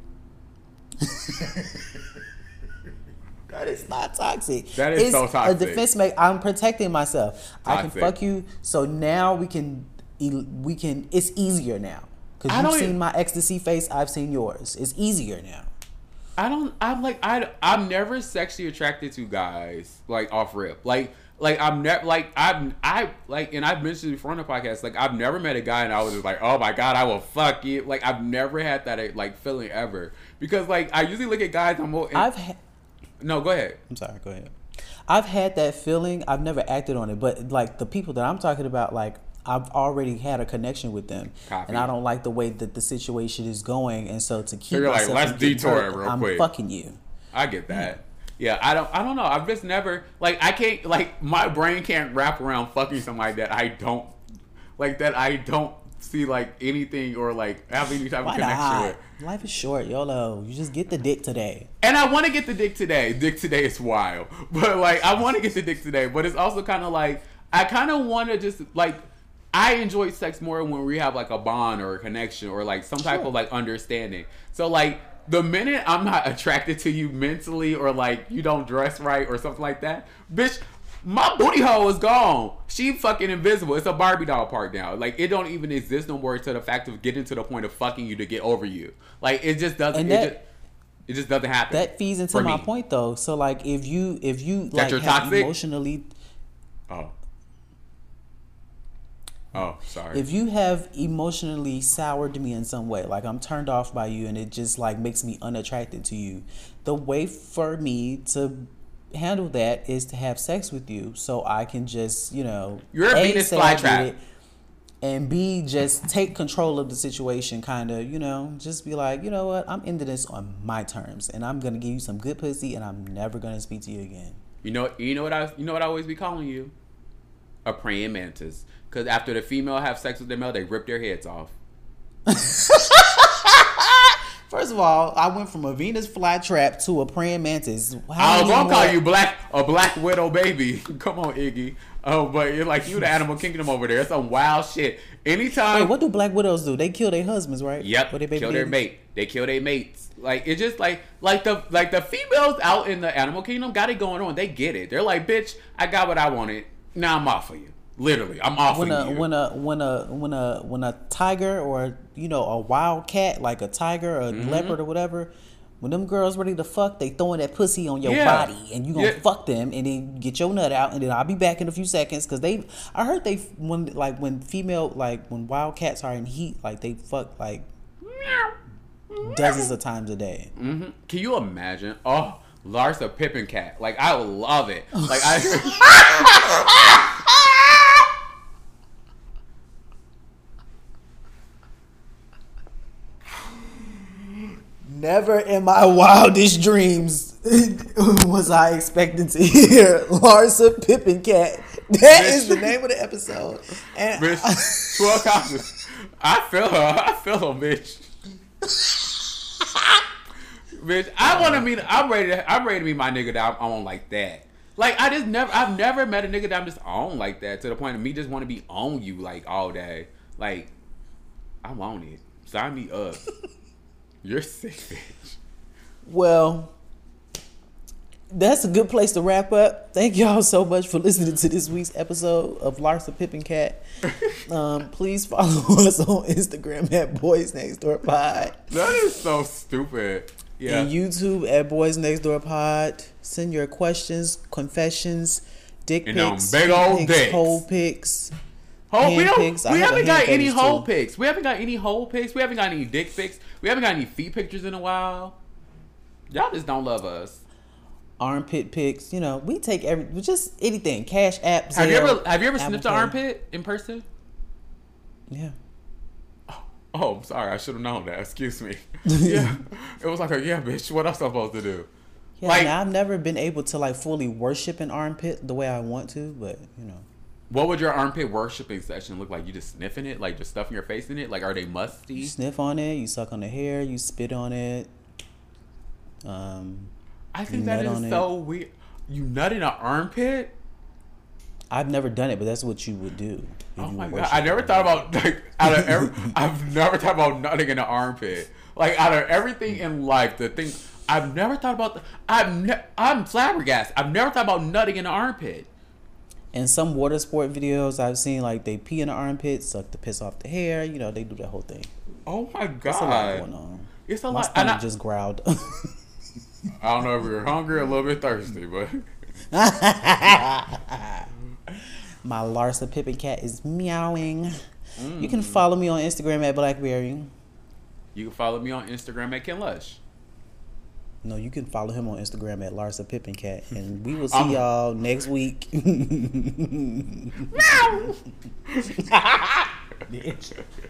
That is not toxic. That is it's so toxic. A defense make. I'm protecting myself. I can Toxic. fuck you, so now we can we can. It's easier now because I you've don't seen e- my ecstasy face. I've seen yours. It's easier now. I don't. I'm like I. I'm never sexually attracted to guys like off rip. Like like I'm never like I'm I like and I've mentioned before on the podcast. Like I've never met a guy and I was just like, oh my God, I will fuck you. Like I've never had that like feeling ever, because like I usually look at guys. I'm more. And, I've. Ha- no, go ahead. I'm sorry. Go ahead. I've had that feeling. I've never acted on it, but like the people that I'm talking about, like I've already had a connection with them, Copy. and I don't like the way that the situation is going, and so to keep you're like, myself let's from getting detour hurt, it real I'm quick. fucking you. I get that. Yeah, I don't. I don't know. I've just never like. I can't like. My brain can't wrap around fucking somebody that I don't like. That I don't see like anything or like have any type Why of connection not? with. Life is short, YOLO. You just get the dick today. And I want to get the dick today. Dick today is wild, but like I want to get the dick today. But it's also kind of like I kind of want to just like. I enjoy sex more when we have like a bond or a connection or like some type Sure. of like understanding. So like the minute I'm not attracted to you mentally or like you don't dress right or something like that, bitch, my booty hole is gone. She fucking invisible. It's a Barbie doll part now. Like it don't even exist no more to the fact of getting to the point of fucking you to get over you. Like it just doesn't. And it, that- just, it just doesn't happen. That feeds into for my me. point though. So like if you if you That like you're have toxic? emotionally Oh. Oh, sorry. if you have emotionally soured me in some way, like I'm turned off by you and it just like makes me unattracted to you, the way for me to handle that is to have sex with you so I can just, you know, You're a Venus say I did flytrap. it, and B, just take control of the situation, kind of, you know, just be like, you know what, I'm into this on my terms and I'm gonna give you some good pussy and I'm never gonna speak to you again. You know, you know what I, you know what I always be calling you, a praying mantis. Because after the female have sex with the male, they rip their heads off. First of all, I went from a Venus flytrap to a praying mantis. How I was many gonna call more- you black, a black widow baby. Come on, Iggy. Oh, but you're like you, the animal kingdom over there. It's some wild shit. Anytime. Wait, what do black widows do? They kill their husbands, right? Yep. Or their baby Kill their daddies? mate. They kill their mates. Like it's just like like the like the females out in the animal kingdom got it going on. They get it. They're like, bitch, I got what I wanted. Now I'm off of you. Literally, I'm off When of a you. when a when a when a when a tiger or you know a wild cat like a tiger or a Mm-hmm. leopard or whatever, When them girls ready to fuck, they throwing that pussy on your Yeah. body, and you gonna Yeah. fuck them, and then get your nut out, and then I'll be back in a few seconds. Cause they, I heard they when like when female like when wild cats are in heat, like they fuck like dozens of times a day. Mm-hmm. Can you imagine? Oh, Larsa Pippen cat. Like I would love it. Like I. Never in my wildest dreams was I expecting to hear Larsa Pippen cat. That is the name of the episode. And Bitch, twelve copies. I feel her. I feel her, bitch. Bitch, I want to meet. I'm ready. To, I'm ready to meet my nigga that I'm on like that. Like I just never. I've never met a nigga that I'm just on like that to the point of me just want to be on you like all day. Like I want it. Sign me up. You're sick, bitch. well, that's a good place to wrap up. Thank y'all so much for listening to this week's episode of Larsa Pippen Cat. Um, please follow us on Instagram at Boys Next Door Pod. That is so stupid. Yeah. And YouTube at Boys Next Door Pod. Send your questions, confessions, dick And them pics, big feet old pics, dicks. hole pics. Oh, we hand don't. pics. I We have a haven't got hand any fetish, hole too. pics. We haven't got any hole pics. We haven't got any dick pics. We haven't got any feet pictures in a while. Y'all just don't love us. Armpit pics. You know, we take every just anything. Cash app. Have you Zelle, ever have you ever Apple sniffed Pay. an armpit in person? Yeah. Oh, I'm sorry. I should have known that. Excuse me. Yeah. It was like, a, yeah, bitch. What else am I supposed to do? Yeah, Like- now, I've never been able to like fully worship an armpit the way I want to, but you know. What would your armpit worshiping session look like? You just sniffing it? Like just stuffing your face in it? Like are they musty? You sniff on it, you suck on the hair, you spit on it. Um, I think you that nut is on it. so weird. You nut in an armpit? I've never done it, but that's what you would do. if Oh you my were god! I never worshiping. thought about like out of every. I've never thought about nutting in the armpit. Like out of everything in life, the thing I've never thought about. The, I've ne- I'm flabbergasted. I've never thought about nutting in the armpit. In some water sport videos, I've seen like they pee in the armpit, suck the piss off the hair. You know, they do that whole thing. Oh my god! There's a lot going on. It's a My lot. And stomach I, just growled. I don't know if you're hungry or a little bit thirsty, but My Larsa Pippen cat is meowing. You Mm. can follow me on Instagram at Blackberry. you can follow me on Instagram at Ken Lush. No, you can follow him on Instagram at Larsa Pippen Cat, and we will see Um, y'all next week. Bitch.